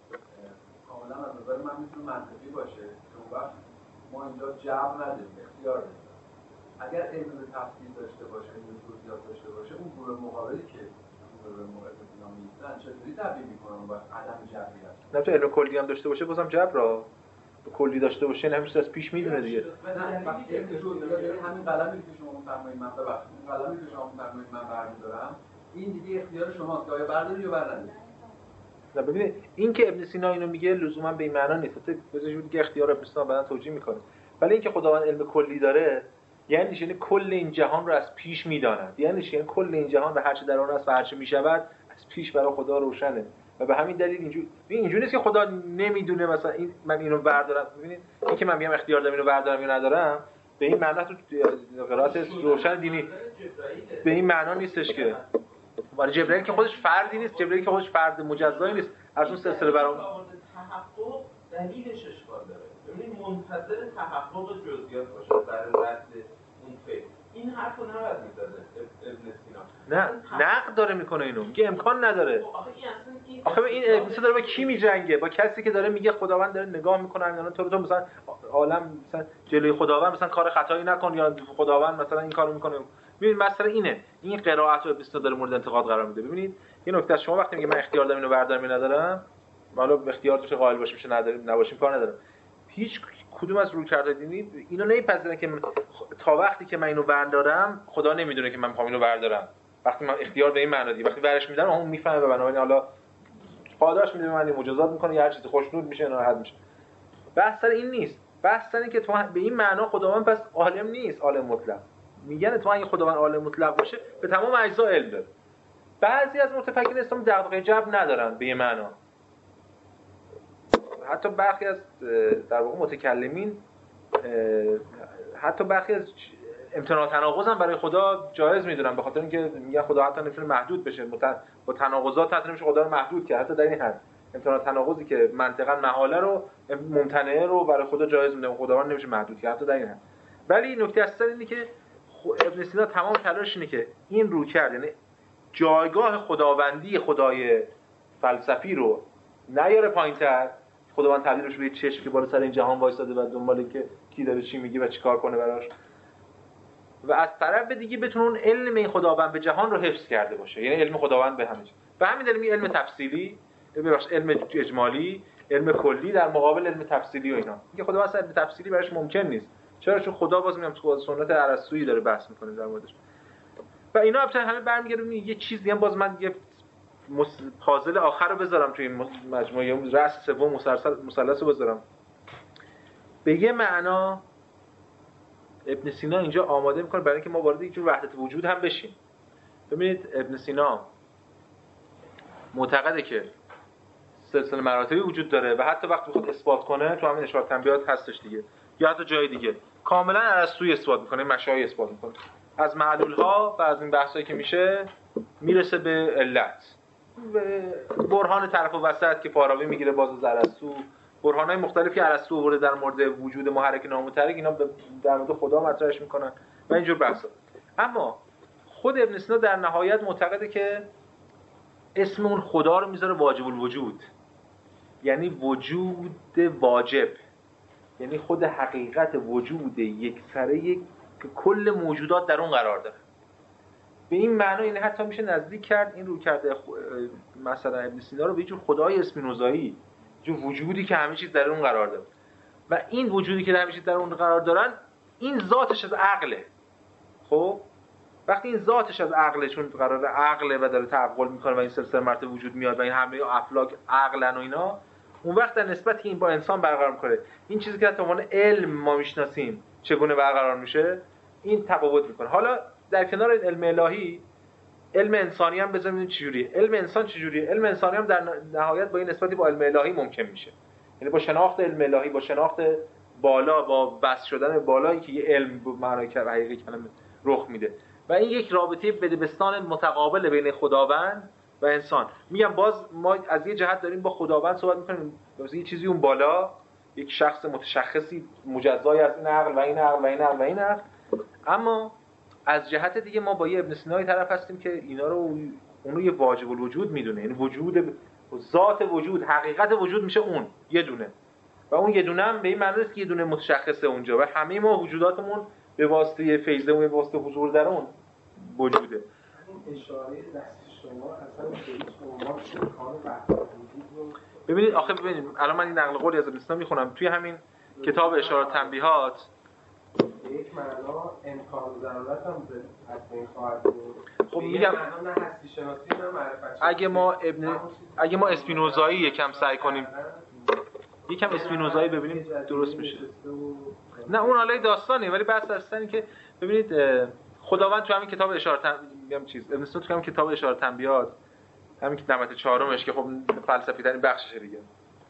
کاملا از نظر من میتونه منطقی باشه. چون وقت ما اینجا جبر نداریم، اختیار داریم. اگر علم به تفصیل داشته باشه، علم به جزئیات داشته باشه، اون گروه مقابلی که گروه مقابل اینا میگن چطوری تبیین میکنن با عدم جبریت؟
نه تو علم کلی هم داشته باشه بازم جبر را کلی داشته باشه، نه همیشه از پیش میدونه دیگه.
نه وقتی علم جزئیات همین قلمی که شما میفرمایید من ببخشید، این قلمی که شما میفرمایید من برمی‌دارم، این دیگه اختیار شماست که آیا برداری یا برداری.
نه ببینید این که ابن سینا اینو میگه لزوما به این معنا نیست، بذارید دیگه اختیار ابن سینا بعداً توجیه میکنه. ولی اینکه خداوند علم کلی داره یعنی کل این جهان رو از پیش میداند، یعنی کل این جهان و هر چه در آن است و هر چه میشود از پیش برای خدا روشنه. و به همین دلیل اینجوری نیست که خدا نمیدونه مثلا من اینو بردارم. ببینید این که من میگم اختیار دارم اینو بردارم یا ندارم، به این معنا تو قرائت روشن دینی به این معنا نیستش که ولی جبرئیل که خودش فردی نیست، جبرئیل که خودش فرد مجزایی نیست، از اون سلسله برام
تحقق دلیلش اشکال داره. ببینید منتظر تحقق جزئیات باشه برای رد اون فکر. این حرفو نباید میزده ابن سینا.
نه نقد داره میکنه اینو، میگه امکان نداره. آخه این ابن سینا داره با کی میجنگه؟ با کسی که داره میگه خداوند داره نگاه میکنه اینا تو مثلا عالم مثلا جلوی خداوند مثلا کار خطایی نکن یا خداوند مثلا این کارو میکنه. ببین مسئله اینه، این قرائت رو ابن سینا داره مورد انتقاد قرار میده. ببینید یه نکته از شما وقتی میگه من اختیار دارم اینو بردارم یا ندارم، حالا اختیار توش قائل باشیم چه نداریم نباشیم کار ندارم. هیچ کدوم از رویکردهای دینی اینو نمیپذیرن که تا وقتی که من اینو بردارم خدا نمیدونه که من میخوام اینو بردارم. وقتی من اختیار به این معنی دی وقتی ورش میدم اون میفهمه و بنابراین حالا پاداش میده من مجازات میکنه یا هر چیزی خوشنود میشه ناراحت میشه. بحث سر این نیست، بحث سر این که تو به این معنا خداوند پس عالم نیست، عالم مطلق. میگن تو اگه خداوند عالم مطلق باشه به تمام اجزا علم داره. بعضی از متفکرین اسلام دغدغه جبر ندارن به این معنا. حتی برخی از در واقع متکلمین حتی برخی از امتناع تناقض هم برای خدا جایز میدونن، به خاطر اینکه میگن خدا حتی نمیتونه محدود بشه، با تناقضات حتی نمیشه خدا رو محدود کرد. حتی در این حد امتناع تناقضی که منطقاً محاله رو ممتنعه رو برای خدا جایز میدونن، خداوند نمیشه محدود کرد حتی در این حد. ولی نکته اصلی اینه که ابن سینا تمام تلاشش اینه که این رو کرد، یعنی جایگاه خداوندی خدای فلسفی رو نیاره پایین‌تر. خداوند تبدیلش به چشم که بالا سر این جهان وایساده و دنباله که کی داره چی میگه و چیکار کنه براش، و از طرف دیگه بتونه اون علم این خداوند به جهان رو حفظ کرده باشه، یعنی علم خداوند به همه چیز. به همین دلیل علم تفصیلی، علم اجمالی، علم کلی در مقابل علم تفصیلی و اینا. میگه خداوند علم تفصیلی براش ممکن نیست. چرا؟ چون خدا باز میگم تو سنت ارسطویی داره بحث میکنه در موردش. و اینا البته همه برمیگرده یه چیزی هم باز من یه پازل آخر رو بذارم توی این مجموعه رأس سوم مثلث رو بذارم. به یه معنا ابن سینا اینجا آماده میکنه برای اینکه ما وارد یک جور وحدت وجود هم بشیم. ببینید ابن سینا معتقده که سلسله مراتبی وجود داره و حتی وقتی بخواد اثبات کنه تو همین اشاره تنبیهات هستش دیگه، یا حتی جای دیگه کاملا ارسطویی اثبات میکنه، مشایخ اثبات میکنه. از معلول‌ها و از این بحثایی که میرسه به علت. برهان طرف و وسط که پاراوی میگیره باز از ارسطو، برهان‌های مختلفی که ارسطو آورده در مورد وجود محرک نامتحرک، اینا در مورد خدا مطرحش میکنن و اینجور بحثا. اما خود ابن سینا در نهایت معتقده که اسم اون خدا رو میذاره واجب الوجود، یعنی وجود واجب، یعنی خود حقیقت وجود یک سره که کل موجودات در اون قرار داره. به این معنی این حتی میشه نزدیک کرد این رو کرده مثلا ابن سینا رو به جور خدای اسپینوزایی، جو وجودی که همه چیز در اون قرار داره و این وجودی که همه چیز در اون قرار دارن این ذاتش از عقله. خب وقتی این ذاتش از عقله، چون قرار عقله و داره تعقل میکنه و این سلسله مراتب وجود میاد و این همه افلاک عقلن و اینا، اون وقت در نسبتی که این با انسان برقرار میکنه این چیزی که به عنوان علم ما میشناسیم چگونه برقرار میشه، این تفاوت میکنه. حالا در کنار علم الهی، علم انسانی هم بذاریم چجوریه. علم انسان چجوریه؟ علم انسانی هم در نهایت با این نسبتی با علم الهی ممکن میشه، یعنی با شناخت علم الهی، با شناخت بالا، با بس شدن بالایی که یه علم به معنای حقیقی کلمه رخ میده و این یک رابطه بدبستان متقابل بین خداوند و انسان. میگم باز ما از یه جهت داریم با خداوند صحبت میکنیم، مثلا یه چیزی اون بالا، یک شخص متشخصی مجزای از این عقل و این عقل و این عقل و این عقل، اما از جهت دیگه ما با یه ابن سینایی طرف هستیم که اینا رو اون رو یه واجب الوجود میدونه، یعنی وجود، ذات وجود، حقیقت وجود میشه اون یه دونه و اون یه دونه هم به این معنی است که یه دونه متشخصه اونجا و همه ما وجوداتمون به واسطه فیض اون، به واسطه حضور در اون وجوده.
این اشاره دست شما اصلا به هیچ عنوان امکان وحدت وجود رو
ببینید آخه ببینید الان من این نقل قولی از ابن سینا میخونم توی همین کتاب اشارات تنبیهات،
به یک معنا امکان ضرورت هم از بین خواهد بود.
خب میگم
نه هستی شناسی نه معرفت.
اگه ما اسپینوزایی یکم سعی کنیم، یکم اسپینوزایی ببینیم درست میشه. نه اون حالای داستانه، ولی بحث اصلا که ببینید خداوند تو همین کتاب اشارات میگم چیز ابن سینا تو همین کتاب اشارات تنبیهات، همین که نمط چهارمش که خب فلسفی ترین بخششه دیگه،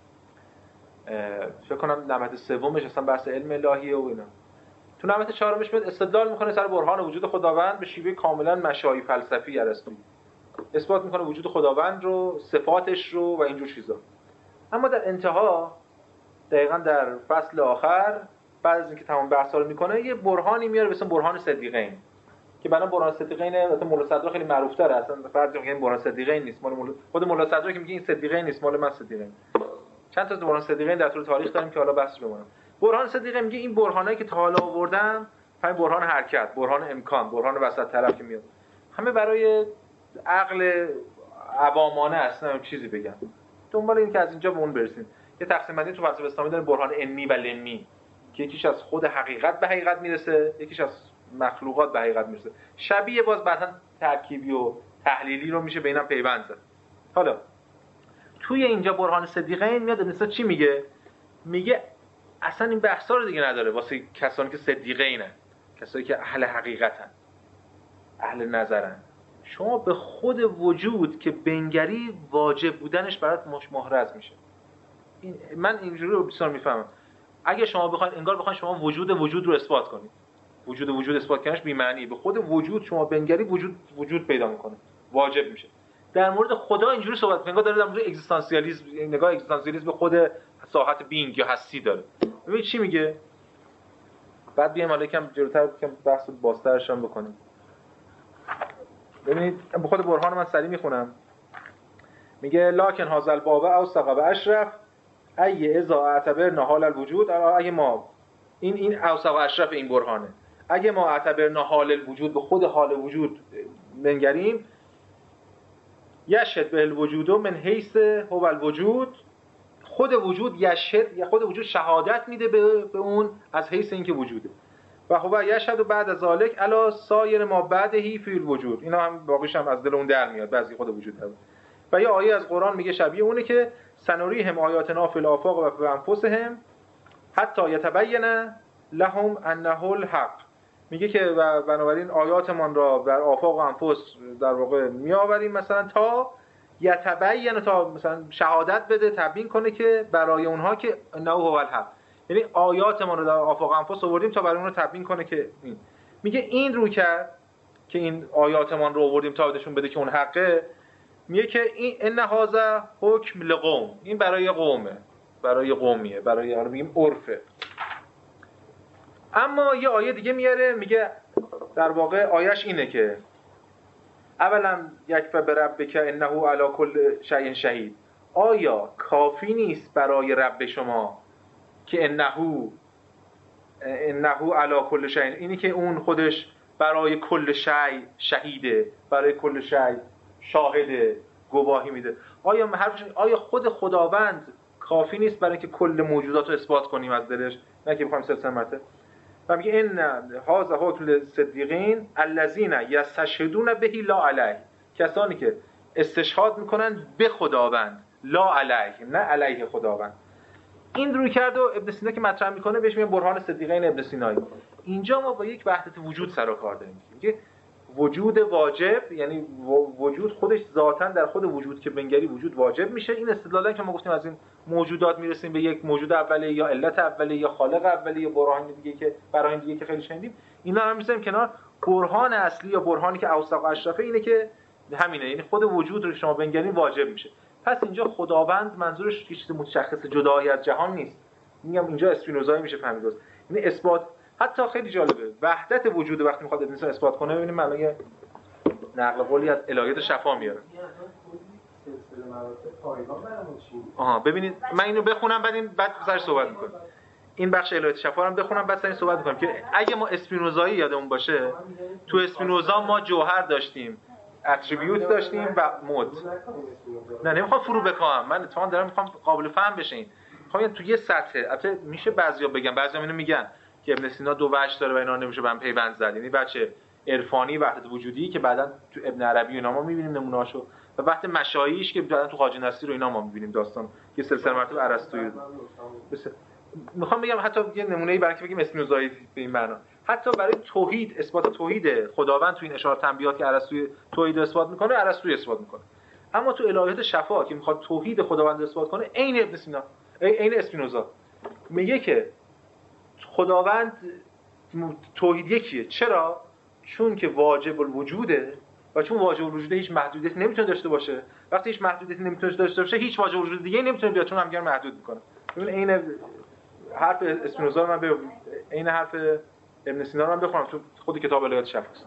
فکر کنم نمط سومش اصلا بحث علم الهیه و اینا، تو نمط چهارمش میاد استدلال میکنه سر برهان وجود خداوند به شیوه کاملا مشایی فلسفی ارسطویی، اثبات میکنه وجود خداوند رو، صفاتش رو و اینجور چیزا. اما در انتها دقیقاً در فصل آخر بعد از اینکه تمام بحثا رو میکنه یه برهانی میاره به اسم برهان صدیقین که بعدا برهان صدیقین البته مولا صدرا خیلی معروف تره، اصلا فرض میگه این برهان صدیقین نیست، مال خود مولا صدرا که میگه این صدیقین نیست، مال من صدیقین. چند تا برهان صدیقین در طول تاریخ داریم که حالا بحثش بمونه. برهان صدیقین میگه این برهانایی که تا حالا آوردم، همین برهان حرکت، برهان امکان، برهان وسط طرف که میاد، همه برای عقل عوامانه اصلا چیزی بگم، دنبال این که از اینجا به اون برسیم. یه تقسیم بندی تو فلسفه اسلامی داره برهان علمی و لمی که یکیش از خود حقیقت به حقیقت میرسه، یکیش از مخلوقات به حقیقت میرسه. شبیه باز بعداً ترکیبی و تحلیلی رو میشه بینم پیوند زد. حالا توی اینجا برهان صدیقین میاد مثلا چی میگه؟ میگه اصلا این بحثا رو دیگه نداره واسه کسانی که صدیقینن، کسایی که اهل حقیقتن، اهل نظرن. شما به خود وجود که بنگری واجب بودنش برات محرز میشه. من اینجوری رو بسیار میفهمم. اگه شما بخواید انگار بخواید شما وجود رو اثبات کنید، وجود اثبات کردنش بی معنی، به خود وجود شما بنگری وجود پیدا میکنه، واجب میشه. در مورد خدا اینجوری صحبت میکنه، انگار داره در مورد اگزیستانسیالیسم، نگاه اگزیستانسیالیسم به خود ساحت بینگ یا هستی داره. ببین چی میگه؟ بعد بیایم حالا یکم جلوتر بکنیم بحث بازترش هم بکنیم. ببینید به خود برهان من سری میخونم. میگه لکن هذا الباب اوثق و اشرف ای اذا اعتبرنا حال الوجود، اگه ما این اوثق و اشرف این برهانه، اگه ما اعتبرنا حال الوجود به خود حال وجود بنگریم، یشهد به الوجود من حیث هو الوجود، خود وجود یشهد یا خود وجود شهادت میده به اون از حیث اینکه وجوده، و هو یشهد بعد از ذالک علی سایر ما بعدهی فی الوجود. اینا هم باقیش هم از دل اون در میاد، بعضی خود وجود داره. و یه آیه از قرآن میگه شبیه اونه که سنوریهم آیاتنا فی الآفاق و فی انفسهم حتی یتبین لهم انه الحق، میگه که و بنابراین آیاتمان را در آفاق و انفس در واقع میآوریم مثلا تا یتبین، تا مثلا شهادت بده، تبیین کنه که برای اونها که انه هو الحق، یعنی آیاتمان رو در آفاق و انفس آوردیم تا برای اونها تبیین کنه که این. میگه این رو کرد که این آیاتمان رو آوردیم تا بهشون بده که اون حقه. میگه که این ان هذا حکم لقوم، این برای قومه، برای قومیه، برای حالا میگیم عرفه. اما یه آیه دیگه میاره، میگه در واقع آیش اینه که اولا یکفر بربک انه علی کل شیء شهید، آیا کافی نیست برای رب شما که انه علی کل شیء، اینی که اون خودش برای کل شیء شهیده، برای کل شیء شاهده، گواهی میده. آیا خود خداوند کافی نیست برای اینکه کل موجودات رو اثبات کنیم از دلش، نه که بخوایم سلسله مراتب. و میگه ان هذا حکم للصدیقین الذین یستشهدون به لا علیه، کسانی که استشهاد میکنن به خداوند، لا علیه، نه علیه خداوند. این روی کرد و ابن سینا که مطرح میکنه بهش میگن برهان صدیقین ابن سینایی. اینجا ما با یک وحدت وجود سر و کار داریم. میگه وجود واجب، یعنی وجود خودش ذاتاً در خود وجود که بنگری وجود واجب میشه. این استدلالا که ما گفتیم از این موجودات میرسیم به یک موجود اولیه یا علت اولیه یا خالق اولیه یا برهان دیگه که برای دیگه که خیلی شنیدیم، اینا هم میذاریم کنار. برهان اصلی یا برهانی که اوثق اشرفه اینه که همینه، یعنی خود وجود رو شما بنگرین واجب میشه. پس اینجا خداوند منظورش چیز متشخص جدایی از جهان نیست. میگم اینجا اسپینوزایی میشه فهمید. یعنی اثبات، حتی خیلی جالبه، وحدت وجود وقتی میخواد ابن سینا اثبات کنه، ببینیم الان یه نقل قولی از الهیات شفا میاره.
سلسله مراتب پایگام برامون چی؟
ببینید من اینو بخونم بعد سرش صحبت میکنم. این بخش الهیات شفا رو هم بخونم بعد سرش صحبت میکنم که اگه ما اسپینوزایی یادمون باشه، تو اسپینوزا ما جوهر داشتیم، اتریبیوت داشتیم و مود. نه نمیخوام فرو بکنم، من اتفاقا دارم میخوام قابل فهم بشه. این میخوام تو یه سطح، البته میشه بعضیا بگن، بعضیا اینو میگن که ابن سینا دو وجه داره و اینا نمیشه به هم پیوند زد، یعنی بچه عرفانی وحدت وجودی که بعداً تو ابن عربی و اینا ما میبینیم نمونه‌اشو، و وقت مشایخ که بعداً تو خواجه نصیر و اینا ما میبینیم داستان که سلسله مراتب ارسطویی. میخوام بگم حتی یه نمونه‌ای برای که بگیم اسپینوزایی به این معنا، حتی برای توحید، اثبات توحید خداوند تو این اشاره تنبیهات که ارسطویی توحید اثبات میکنه، ارسطویی اثبات میکنه. اما تو الهیات شفا که میخواد توحید خداوند اثبات کنه، عین ابن سینا، عین اسپینوزا میگه که خداوند توحید یکیه. چرا؟ چون که واجب الوجوده و چون واجب الوجوده هیچ محدودیتی نمیتونه داشته باشه. وقتی هیچ محدودیتی نمیتونه داشته باشه، هیچ واجب الوجود دیگه نمیتونه بیاد، چون همدیگر محدود میکنه. ببین عین حرف اسپینوزا رو من به عین حرف ابن سینا رو من بخونم تو خود کتاب الهیات شفاست.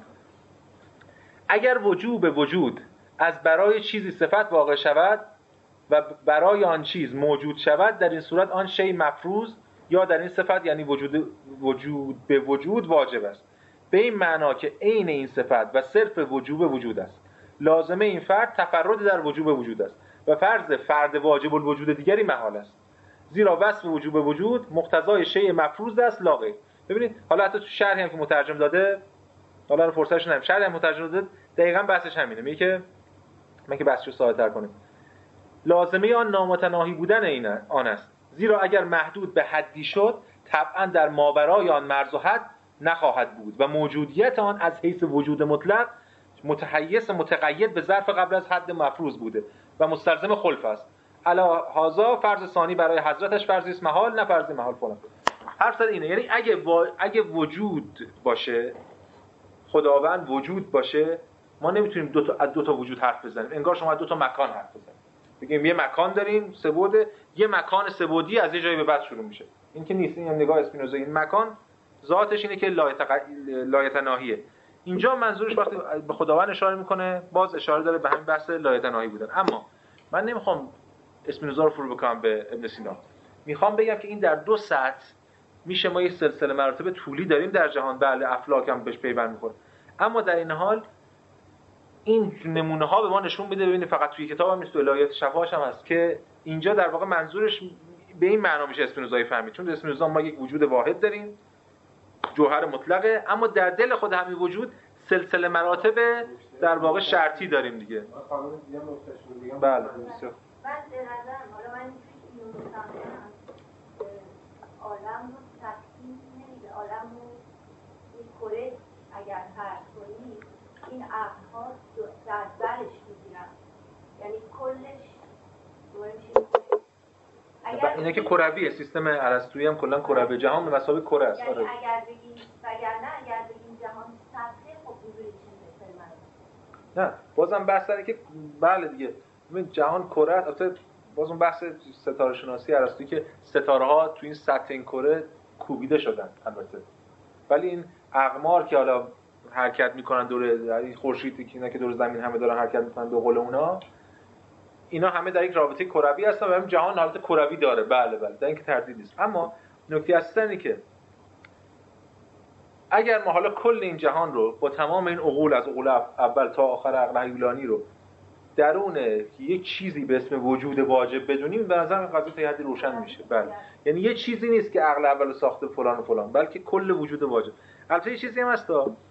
اگر وجوب وجود از برای چیزی صفت واقع شود و برای آن چیز موجود شود، در این صورت آن شی مفروض یا در این صفت یعنی وجود به وجود واجب است، به این معنا که عین این صفت و صرف وجوب وجود است. لازمه این فرد تفرد در وجوب وجود است و فرد واجب الوجود دیگری محال است، زیرا وصف وجوب وجود مقتضای شیء مفروض است لا غیر. ببینید حالا حتی تو شرحی هم که مترجم داده، حالا رو فرصتش نداریم، شرحی هم مترجم داده دقیقاً بحثش همینه. میگه که من که بحثش رو ساده‌تر کنیم، لازمه آن نامتناهی بودن آن است، زیرا اگر محدود به حدی شد طبعا در ماورای آن مرز و حد نخواهد بود و موجودیت آن از حیث وجود مطلق متحیز متقید به ظرف قبل از حد مفروض بوده و مستلزم خلف است. علا هذا فرض ثانی برای حضرتش فرضی است محال، نه فرضی محال فلان. حرف زد اینه، یعنی اگه وجود باشه، خداوند وجود باشه، ما نمیتونیم از دو تا وجود حرف بزنیم. انگار شما از دو تا مکان حرف بزنید. بگیم یه مکان داریم سه‌بعده، یه مکان سه‌بعدی از یه جایی به بعد شروع میشه. این که نیست، این هم نگاه اسپینوزا. این مکان ذاتش اینه که لایتناهیه. اینجا منظورش وقتی به خداوند اشاره میکنه، باز اشاره داره به همین بحث لایتناهی بودن. اما من نمیخوام اسپینوزا رو فرو بکنم به ابن سینا. میخوام بگم که این در دو سطح میشه ما یه سلسله مراتب طولی داریم در جهان، بله افلاک هم بهش پیوند میخوره، اما در این حال این نمونه ها به ما نشون میده، ببینید فقط توی کتابم نیست، تو الهیات شفاهاش هم هست که اینجا در واقع منظورش به این معنا میشه اسپینوزایی فهمید. چون در اسپینوزا ما یک وجود واحد داریم، جوهر مطلقه، اما در دل خود همین وجود سلسله مراتب در واقع شرطی داریم دیگه.
من قانون دیگه مستشون میگم.
بله
من به نظرم حالا من توی این مستقیم عالم رو تقسیم نمیده، عالم رو یک کره
اینا که کرویه، سیستم ارسطویی هم کلا کروی، جهان به مثابه کره است.
یعنی
آره.
اگر بگیم جهان سطحی، خب حضور چیز مثل
نه بازم بحث اینه که بله دیگه ببین جهان کره است. البته باز اون بحث ستاره شناسی ارسطویی که ستاره ها تو این سطح این کره کوبیده شدن البته، ولی این اقمار که حالا حرکت میکنن دور این خورشیدی که اینا که دور زمین همه دارن حرکت میکنن به قول اونا، اینا همه در یک رابطه کروی هستن و همین جهان حالت کروی داره. بله در این که تردید نیست. اما نکته اصلی اینه که اگر ما حالا کل این جهان رو با تمام این عقول از عقول اول تا آخر عقل یونانی رو درون یک چیزی به اسم وجود واجب بدونیم، به نظر من قضیه تا حدی روشن میشه. بله یعنی یه چیزی نیست که عقل اول ساخته فلان و فلان، بلکه کل وجود واجب. البته یه چیزی هم هست،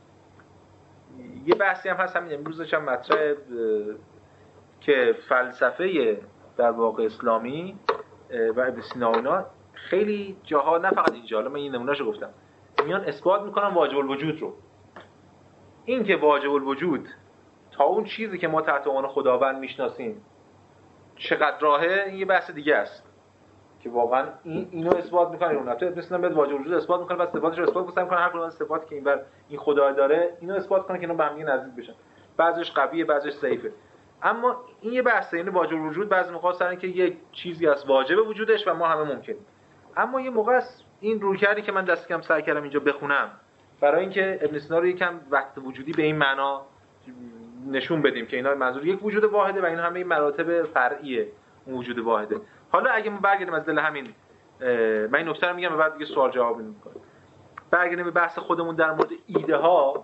یه بحثی هم هست همین امروزش هم مطرح که فلسفه در واقع اسلامی و ابن سینا اینا خیلی جاها، نه فقط اینجا، حالا من این نمونهشو گفتم، میان اثبات میکنن واجب الوجود رو. این که واجب الوجود تا اون چیزی که ما تحت عنوان خداوند میشناسیم چقدر راهه، این یه بحث دیگه است که واقعا اینو اثبات میکنه. اون البته ابن سینا به واجب الوجود اثبات میکنه، بعد صفاتش رو اثبات میکنه، هر کدوم از صفاتی که این خدا داره اینو اثبات کنه که اینا به هم نزدیک بشن. بعضیش قویه، بعضیش ضعیفه. اما این یه بحثه، یعنی واجب الوجود بعضی موقع سر اینکه یک چیزی از واجب وجودش و ما همه ممکنیم. اما یه موقع است این رویکردی که من دست کم سعی کردم اینجا بخونم برای اینکه ابن سینا رو یکم وحدت وجودی به این معنا نشون بدیم که اینا منظور یک وجود واحده و اینا همه این مراتب فرعیه اون وجود واحده. حالا اگه ما برگردیم از دل همین، من این نکته رو میگم و بعد دیگه سوال جواب میکنم، برگردیم به بحث خودمون در مورد ایده ها.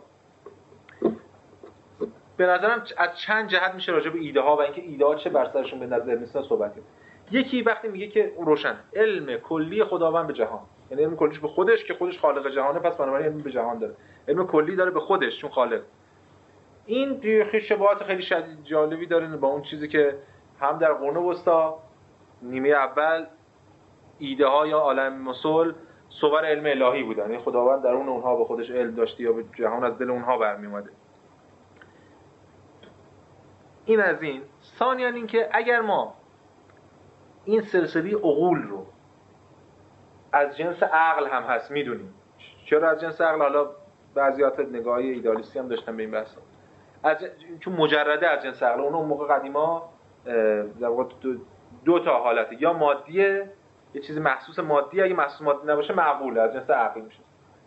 به نظرم از چند جهت میشه راجع به ایده ها و اینکه ایده ها چه بر سرشون به نظر ابن سینا صحبت کنیم. یکی وقتی میگه که روشن علم کلی خداوند به جهان، یعنی علم کلیش به خودش که خودش خالق جهانه، پس بنابراین علم به جهان داره، علم کلی داره به خودش چون خالق. این خیلی شباهت خیلی شدید جالبی داره با اون چیزی که هم در قرون وسطا نیمه اول ایده ها یا عالم مسل صور علم الهی بودن، یعنی خداوند درون اونها به خودش علم داشته یا به جهان از دل اونها برمی اومده. این از این. ثانیاً این که اگر ما این سلسله عقول رو از جنس عقل هم هست میدونیم، چرا از جنس عقل؟ حالا بعضیات نگاهی ایدالیستی هم داشتن به این بحث، چون مجرده از جنس عقل. اون موقع قدیما در واقع دو تا حالته، یا مادیه، یه چیزی محسوس مادی، اگه محسوس مادی نباشه معقوله، از جنس عقل میشه.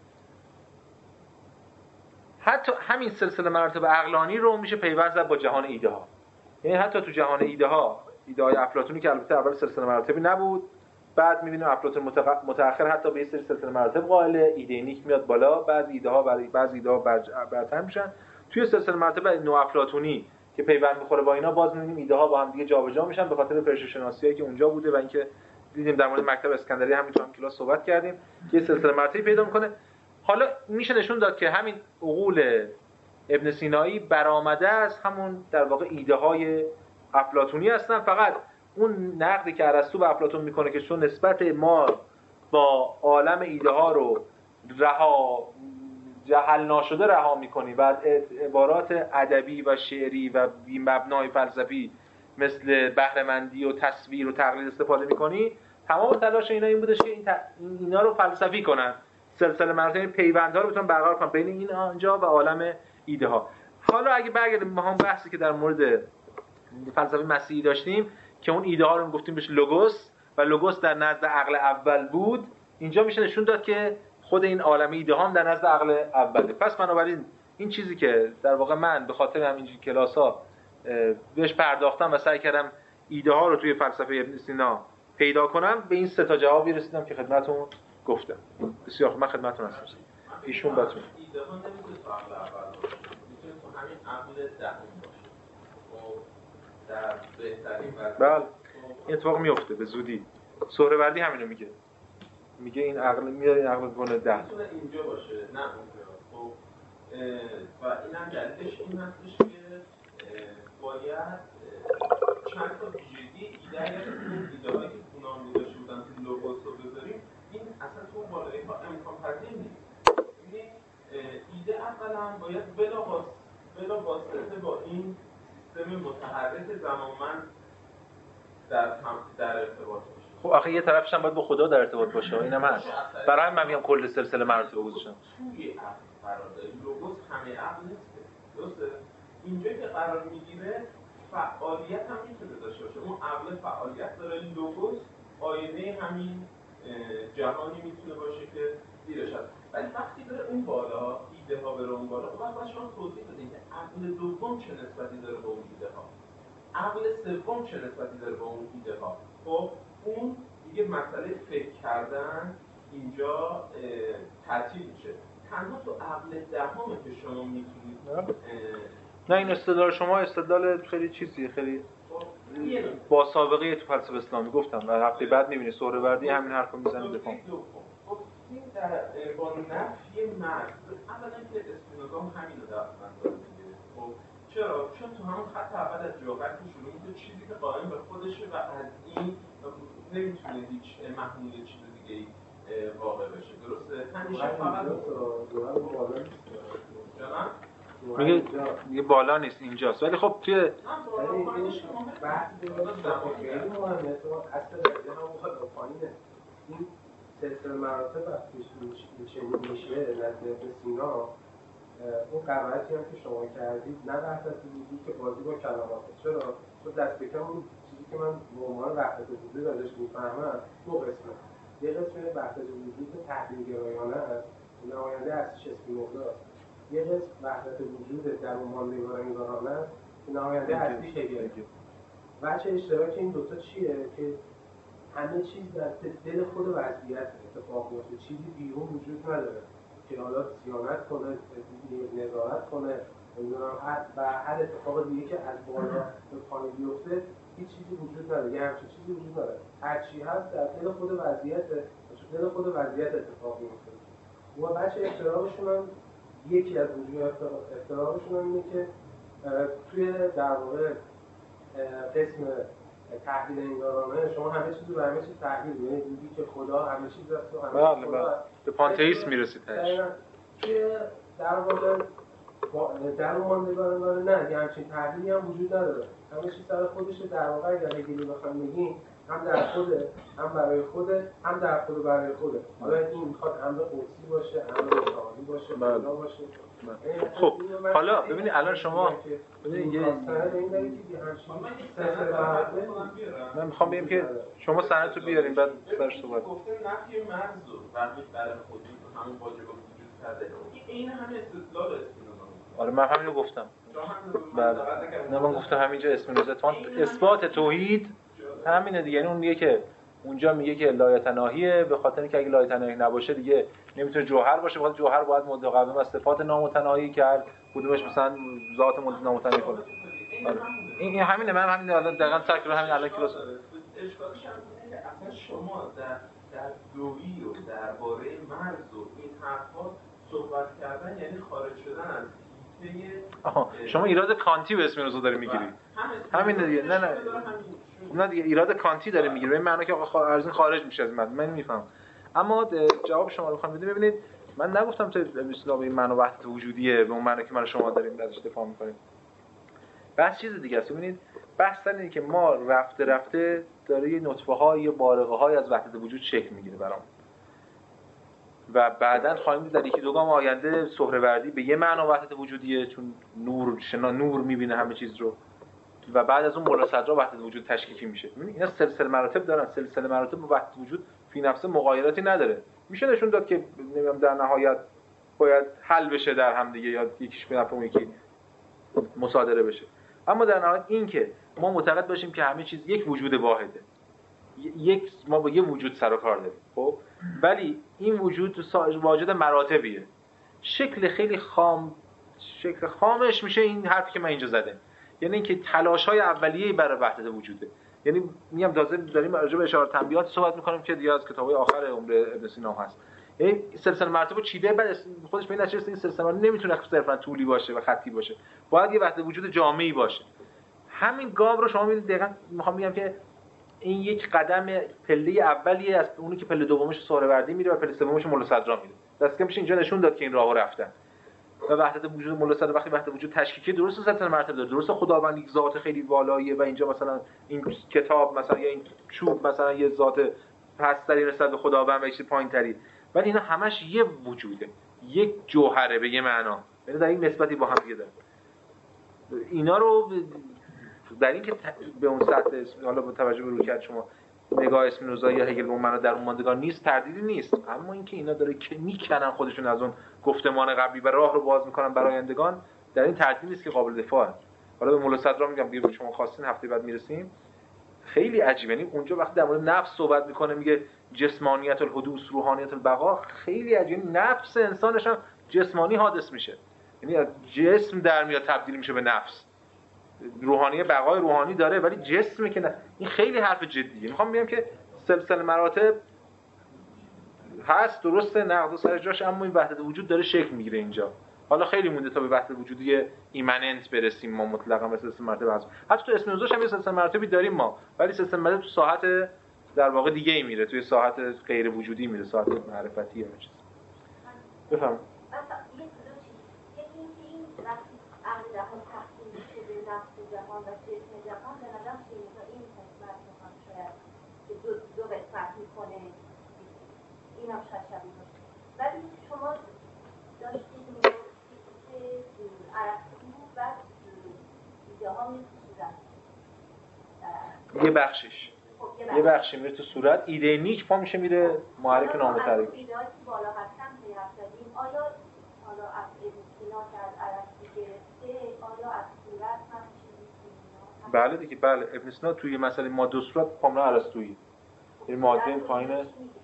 حتی همین سلسله مراتب عقلانی رو میشه پیوند زد با جهان ایده ها. یعنی حتی تو جهان ایده ها، ایده های افلاطونی که البته اول سلسله مراتبی نبود، بعد میبینیم افلاطون متأخر حتی به این سلسله مراتب قائله، ایده نیک میاد بالا، بعضی ایده ها برتر میشن. توی سلسله مراتب نو افلاطونی که پیوند میخوره با اینا، باز میبینیم ایده ها با هم دیگه جابجا میشن به خاطر پرشه شناسیایی که اونجا بوده و اینکه دیدیم در مورد مکتب اسکندریه همین تو هم کلاس صحبت کردیم که یه سلسله مراتبی پیدا میکنه. حالا میشه نشون داد که همین عقول ابن سینایی برآمده از همون در واقع ایده های افلاطونی هستن. فقط اون نقدی که ارسطو به افلاطون میکنه که چون نسبت ما با عالم ایده ها رو جهل ناشده رها میکنی و عبارات ادبی و شعری و بی مبنای فلسفی مثل بهره‌مندی و تصویر و تقلید استفاده میکنی، تمام تلاش اینا این بودش که اینا رو فلسفی کنن، سلسله مراتب پیوندها رو بتونن برقرار کنن بین این آنجا و عالم ایده ها. حالا اگه برگردیم به هم بحثی که در مورد فلسفه مسیحی داشتیم که اون ایده ها رو گفتیم بهش لوگوس و لوگوس در نزد عقل اول بود، اینجا میشه نشون داد که خود این عالم ایده ها هم در نزد عقل اوله. پس بنابراین این چیزی که در واقع من به خاطر همین کلاس ها بهش پرداختم و سعی کردم ایده ها رو توی فلسفه ابن سینا پیدا کنم، به این سه تا جوابی رسیدم که خدمتتون گفتم. بسیار خوب، من خدمتتون هستم. ایشون باتون
ایده ها نمیتونه تو عقل اول باشه، میتونه تو همین عقل دهم باشه. خب در بهترین وضع
بله این اتفاق میفته به زودی. سهروردی همینو میگه این عقل میاد، این عقل گونه ده
میتونه اینجا باشه نه اونجا. خب و اینم دلیلش این هستش که باید چند تا ویژگی ایده اگر اون ایده‌هایی که اونا می‌داشته بودن که لوگوس رو بذاریم، این اصلا تو بالای ها امکان پذیر نیست. یعنی ایده اولا باید بلا واسطه با این سیستم متحرک زمانمند در ارتباط باشه.
خب آخه یه طرفش هم باید با خدا در ارتباط باشه، اینم هست. برای همین من میگم کل سلسله مراتب گذاشتم.
توی عقل قرار داره. لوگوس همه عقل نیست. درسته؟ اینجا که قرار میگیره فعالیت هم میتونه داشته باشه. اون عقل فعالیت داره، لوگوس آینه همین جهانی میتونه باشه که زیرش هست. ولی وقتی بره اون بالا، ایده ها بره اون بالا، باید شما توضیح بدید که عقل دوم چه نسبتی داره به اون ایده ها، عقل سوم چه نسبتی داره به اون ایده ها. خب اون دیگه مسئله فکر کردن اینجا تعطیل میشه. تنها تو عقل دهمه که شما میتونید
نه این استدلال شما استدلال خیلی چیزیه، خیلی با سابقه تو فلسفه اسلامی. گفتم در هفته بعد می‌بینی سهروردی همین حرفو میزنه دفاع.
خب این در با نفی مرگ اولا که اسپینوزا همینو در نظر میگیره. خب چرا؟ چون تو همون خط اول از جوهر که شروع میشه چیزی که قائم به خودشه و از این نمیتونه هیچ محمول چیز دیگه واقع بشه. درسته؟ همیشه فقط
میگه بالا نیست اینجاست، ولی خب توی
بحث خیلی مهمه. تو اصل قضیه هم بالا پایینه. این سلسله مراتب وقتی میشه نزد سینا، اون قواعدی هم که شما کردید نه وحدت وجود که بازی با کلمات. چرا؟ چون دست به کم اون چیزی که من به عنوان وحدت وجود ازش میفهمم دو قسمه. یه قسم وحدت وجود تحلیل گرایانه است، نماینده اصلیش اسپینوزا. یه قسم وحدت وجود در ماندگارانگارانه است که نماینده اصلیش هگله. وجه اشتراک این دوتا چیه؟ که همه چیز در دل خود وضعیت اتفاق میفته، چیزی بیرون وجود نداره که حالا صیانت کنه، نظارت کنه و هر اتفاق دیگه که از بالا به پایین بیفته هیچ چیزی وجود نداره. یه همچین چیزی وجود نداره. هر چی هست در دل خود وضعیت اتفاق میفته. و بچه اخترابشون هم یکی از وجود اخترابشون هم اینه که توی در واقع قسم تحلیل انگارانه شما همه چیز رو همه چیز تحلیل می‌کنید، میگی که خدا همه چیز هست و همه چیز خدا هست.
به پانتئیسم میرسید تاش.
توی در واقع در ماندگارانگاره نه، یه همچین تحلیلی هم وجود نداره. همه چیز سر خودشه. در واقع اگر هگلی بخوام بگیم هم در خوده، هم برای خوده، هم در خود برای خوده. حالا این میخواد امر قدسی باشه، امر متعالی باشه، خدا باشه.
خب حالا ببینید الان شما ببینید یه من میخوام بگم که شما سند رو بیارین بعد سرش صحبت
گفته نفی مرز و برمی برای خودی همون واجب وجود کرده. این همه استدلال اسپینوزا.
آره من همین رو گفتم. نه من گفتم همینجا اسپینوزا اثبات توحید همینه دیگه. یعنی اون میگه که اونجا میگه که لایتناهیه به خاطر اینکه اگه لایتناهی نباشه دیگه نمیتونه جوهر باشه. بخاطر جوهر باید متقابل از صفات نامتناهی کرد، کدومش مثلا ذات نامتناهی کنه. آره. این همینه. من همین الان دقیقاً تک رو همین الان کلاس
اشکالش هم اینه که اصلا شما در دویی و درباره مرز و این حرفا صحبت کردن یعنی خارج شدن از
شما ایراد کانتی به اسپینوزا داری میگیری. همین دیگه. نه دیگه ایراد کانتی داره میگیره. این معنی که آقا ارزین خارج میشه از من میفهمم. اما جواب شما رو میخوام بدم. ببینید من نگفتم تو اسلام این معنی وحدت وجودیه به اون معنی که من شما داریم ازش دفاع میکنیم. بحث چیز دیگه است. ببینید بحث اینه که ما رفته داره یه نطفه‌های یا بارقه‌های از وحدت وجود شکل میگیره برام. و بعداً خواهیم دید در یکی دو گام آینده سهروردی به یه معنی وحدت وجودیه، چون نور میبینه همه چیز رو، و بعد از اون مولا صدرا وحدت وجود تشکیکی میشه. ببین اینا سلسله مراتب دارن. سلسله مراتب با وحدت وجود فی نفسه مغایراتی نداره. میشه نشون داد که نمیدونم در نهایت باید حل بشه در هم دیگه، یا یکیش به نفع اون یکی مصادره بشه. اما در نهایت این که ما معتقد باشیم که همه چیز یک وجود واحده، ما با یه وجود سر و کار داریم. خب ولی این وجود واجد مراتبیه. شکل خیلی شکل خامش میشه این حرفی که من اینجا زدم. یعنی اینکه تلاش‌های اولیه‌ای برای وحدت وجوده. یعنی میگم تازه داریم راجع به اشاره تنبیهات صحبت می‌کنیم که دیگه از کتاب‌های آخر عمر ابن سینا هست. یعنی سلسله مراتب چیده بعد خودش به این نتیجه این سلسله مراتب نمیتونه صرفاً طولی باشه و خطی باشه. باید یه وحدت وجود جامعی باشه. همین گام رو شما می‌بینید دقیقاً می‌خوام بگم که این یک قدم پله اولیه از اونی که پله دومش سهروردی میره و پله سومش مولا صدرا میره. دست کمش اینجا نشون داد که این راهو رفتن. و وحدت وجود ملا صدر وقتی وحدت وجود تشکیکی درست سلسله مراتب داره، درست خداوند یک ذات خیلی والاییه و اینجا مثلا این کتاب مثلا یا این چوب مثلا یه ذات پستری نسبت به خداوند و یه چیز پایین‌تری، ولی اینا همش یه وجوده، یک جوهره به یه معنا، یعنی در این نسبتی با هم دیگه داره. اینا رو در این که به اون سطح حالا با توجه به رویکرد شما نگاه اسپینوزا یا هگل به اون معنا در اون ماندگار نیست، تردیدی نیست، اما اینکه اینا داره که میکنن خودشون از اون گفتمان قبلی و راه رو باز میکنن برای آیندگان، در این تردید نیست که قابل دفاعه. حالا به مولا صدرا میگم دیگه، شما خواستین هفته بعد میرسیم. خیلی عجیبه، یعنی اونجا وقتی در مورد نفس صحبت میکنه میگه جسمانیت الحدوث روحانیت البقا، خیلی عجیبه، نفس انسانش هم جسمانی حادث میشه، یعنی از جسم در میاد تبدیل میشه به نفس. روحانی بقای روحانی داره ولی جسمی که نه. این خیلی حرف جدیه. میخوام بگم که سلسله مراتب هست، درسته، نقد و سر جاش، اما این وحدت وجود داره شکل میگیره اینجا. حالا خیلی مونده تا به وحدت وجودی ایمننت برسیم ما مطلقاً به سلسله مراتب هست. حتی تو اسپینوزاش هم یه سلسله مراتبی داریم ما، ولی سلسله مراتب تو ساحت در واقع دیگه ای میره، توی ساحت غیر وجودی میره، ساحت معرفتی یا چیز. بفهم.
عقل جهان تقسیم میشه به نفس جهان و جسم جهان، به نظرم شیمیتا این قسمت میخوام شاید که دو قسمت میکنه، این هم شاید شبیه باشه. ولی شما داشتید میگفتید که ارسطو و ایده ها میره تو صورت،
یه بخشش یه بخشی میره تو صورت، ایده نیک پا میشه میره محرک نامتحرک.
ایده هایی که بالا هستن پیرفت دادیم، آیا حالا از ابنسینا که از ارسطو گرفته، آیا از صورت هم چیزی؟
بله دیگه، بله. ابن سینا توی مسئله ماده و صورت کاملا ارسطویی، یعنی ماده پایینه،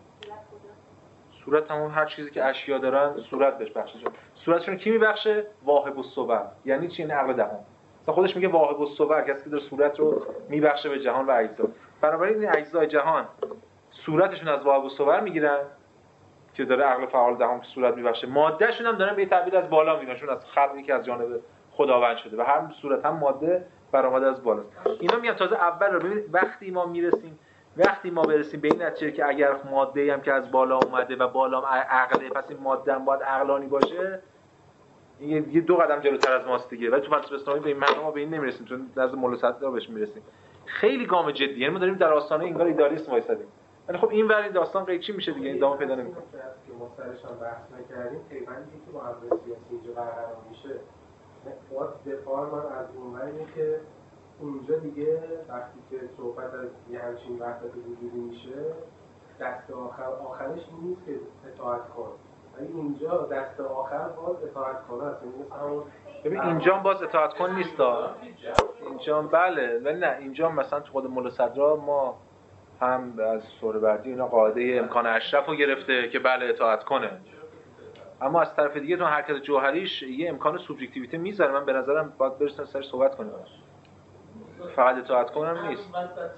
صورت همون هر چیزی که اشیا دارن صورت بهش بخشش. صورتشون کی میبخشه؟ واهب الصور. یعنی چی؟ این عقل دهم. مثلا خودش میگه واهب الصور، کسی که داره صورت رو میبخشه به جهان و اجزا. بنابراین این اجزای جهان صورتشون از واهب الصور میگیرن که داره عقل فعال دهم که صورت میبخشه، مادهشون هم دارن به تعبیر از بالا میگن، از خلقی که از جانب خداوند شده و هر صورت هم ماده برآمده از بالاست. اینا میگن تازه اول رو ببینید وقتی ما برسیم به این نتیجه که اگر ماده هم که از بالا اومده و بالا عقله، پس این ماده هم باید عقلانی باشه، این یه دو قدم جلوتر از ماست دیگه. ولی تو فلسفه اسلامی به این معنی ما به این نمیرسیم، چون نزد مولا صدرا بهش میرسیم. خیلی گام جدی، یعنی ما داریم در آستانه انگار ایدالیسم وایسادیم. ولی خب این ور داستان قیچی میشه دیگه، ادامه پیدا نمیکنه.
که ما سرش هم بحث نکردیم، پیوندی که با امر سیاسی اینجا برقرار میشه، باید دفاع من از اون اینه که اونجا دیگه وقتی که صحبت از یه همچین وحدت وجودی میشه، دست آخرش این نیست که اطاعت کن، ولی اینجا دست آخر باز اطاعت کنه است.
ببین اینجا باز اطاعت کن نیست اینجا، بله، ولی نه، اینجا مثلا تو خود مولا صدرا ما هم از سهروردی اینا قاعده امکان اشرف رو گرفته که بله اطاعت کنه، اما از طرف دیگه تو حرکت جوهریش یه امکان سوبژکتیویته میذاره. من به نظرم باید برسیم سرش صحبت کنیم، فقط اطاعت کنم نیست.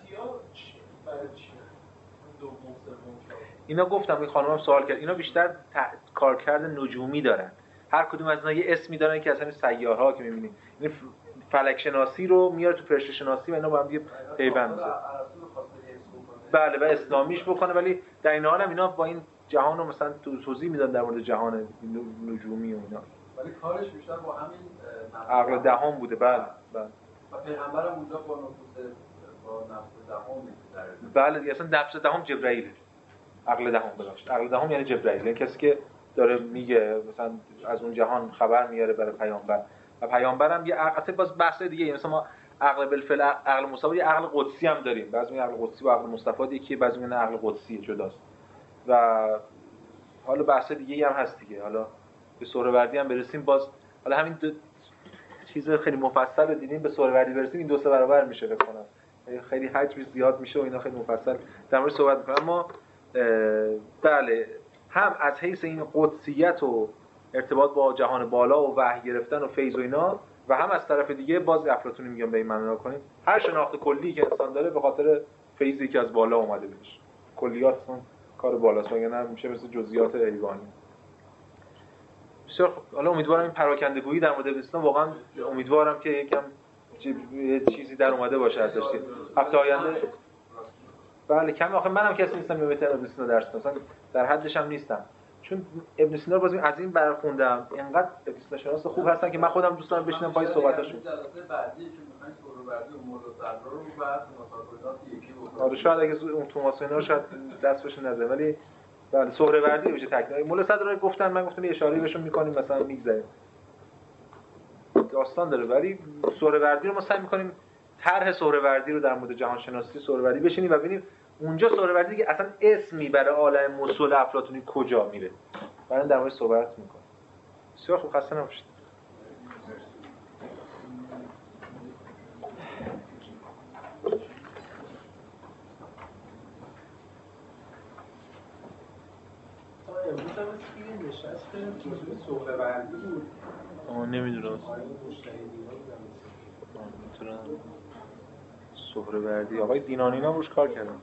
اینا گفتم، این خانمم سوال کرد، اینا بیشتر کارکرد نجومی دارن، هر کدوم از اینا یه اسمی دارن که از همین سیارها که می‌بینیم، یعنی فلک شناسی رو میاره تو فرشته شناسی و اینا با هم دیگه پیوند می‌ذارن. بله، و اسلامیش بکنه، ولی در این حال هم اینا با این جهان رو مثلا توضیح میدن در مورد جهان نجومی و اینا،
ولی کارش بیشتر با همین
عقل دهم بوده. بله
و پیغمبرم اونجا با نفوذ با نفس دهم می‌ذاره.
بله دیگه، اصلا نفس دهم جبرائیل، عقل دهم ببخشید، عقل دهم یعنی جبرائیل، یعنی کسی که داره میگه مثلا از اون جهان خبر میاره برای پیامبر، و پیامبرم یه عقل باز بحث دیگه، مثلا ما عقل بالفعل، عقل مصطفی، عقل قدسی هم داریم، بعضی میگن عقل قدسی و عقل مصطفی یکی، بعضی میگن عقل قدسی جداست، و حالا بحث دیگه هم هست دیگه. حالا به سهروردی هم برسیم، باز حالا همین دو چیز خیلی مفصل رو دیدیم، به سهروردی برسیم این 2-3 برابر میشه فکر کنم، خیلی حجمش زیاد میشه و اینا خیلی مفصل در مورد صحبت می‌کنم. اما بله، هم از حیث این قدسیت و ارتباط با جهان بالا و وحی گرفتن و فیض و اینا، و هم از طرف دیگه باز افلاطونی میگم به این معنا کنیم، هر شناخت کلی که انسان داره به خاطر فیضی که از بالا اومده بهش، کلیات اصلا کار بالاست، مگر نه میشه مثل جزئیات حیوانی. بسیار خب، حالا امیدوارم این پراکنده‌گویی در مورد اسلام، واقعا امیدوارم که یکم چیزی در اومده باشه ازش. هفته آینده بله کم، آخه منم کسی نیستم که بهتر از اسلام درس بدم، مثلا در حدش هم نیستم، چون ابن سینا رو باز از این برخوندم اینقدر ابن سینا شناس خوب هستن که من خودم دوست دارم بشینم پای صحبتاشون.
جلسه بعدی چون می‌خوایم سهروردی و مولا صدرا رو بعد مسافرات یکی بکنیم.
آره شاید اگه اون توماس اینا رو شاید دست بهشون نزنه، ولی بله سهروردی میشه تکلیف. مولا صدرا رو گفتن، من گفتم یه اشاره بهشون می‌کنیم مثلا میگذریم. داستان داره، ولی سهروردی رو ما سعی می‌کنیم طرح سهروردی رو در مورد جهان شناسی سهروردی بشینیم و ببینیم اونجا سهروردی که اصلا اسمی برای عالم موصول افلاطونی کجا میره. برای در مورد صحبت می‌کنیم. بسیار خوب، خسته نباشید.
امروز هم مثل یه نشست موضوع سهروردی بود.
نمیدونم. میتونم سهروردی آقای دینانی هم روش کار کردن.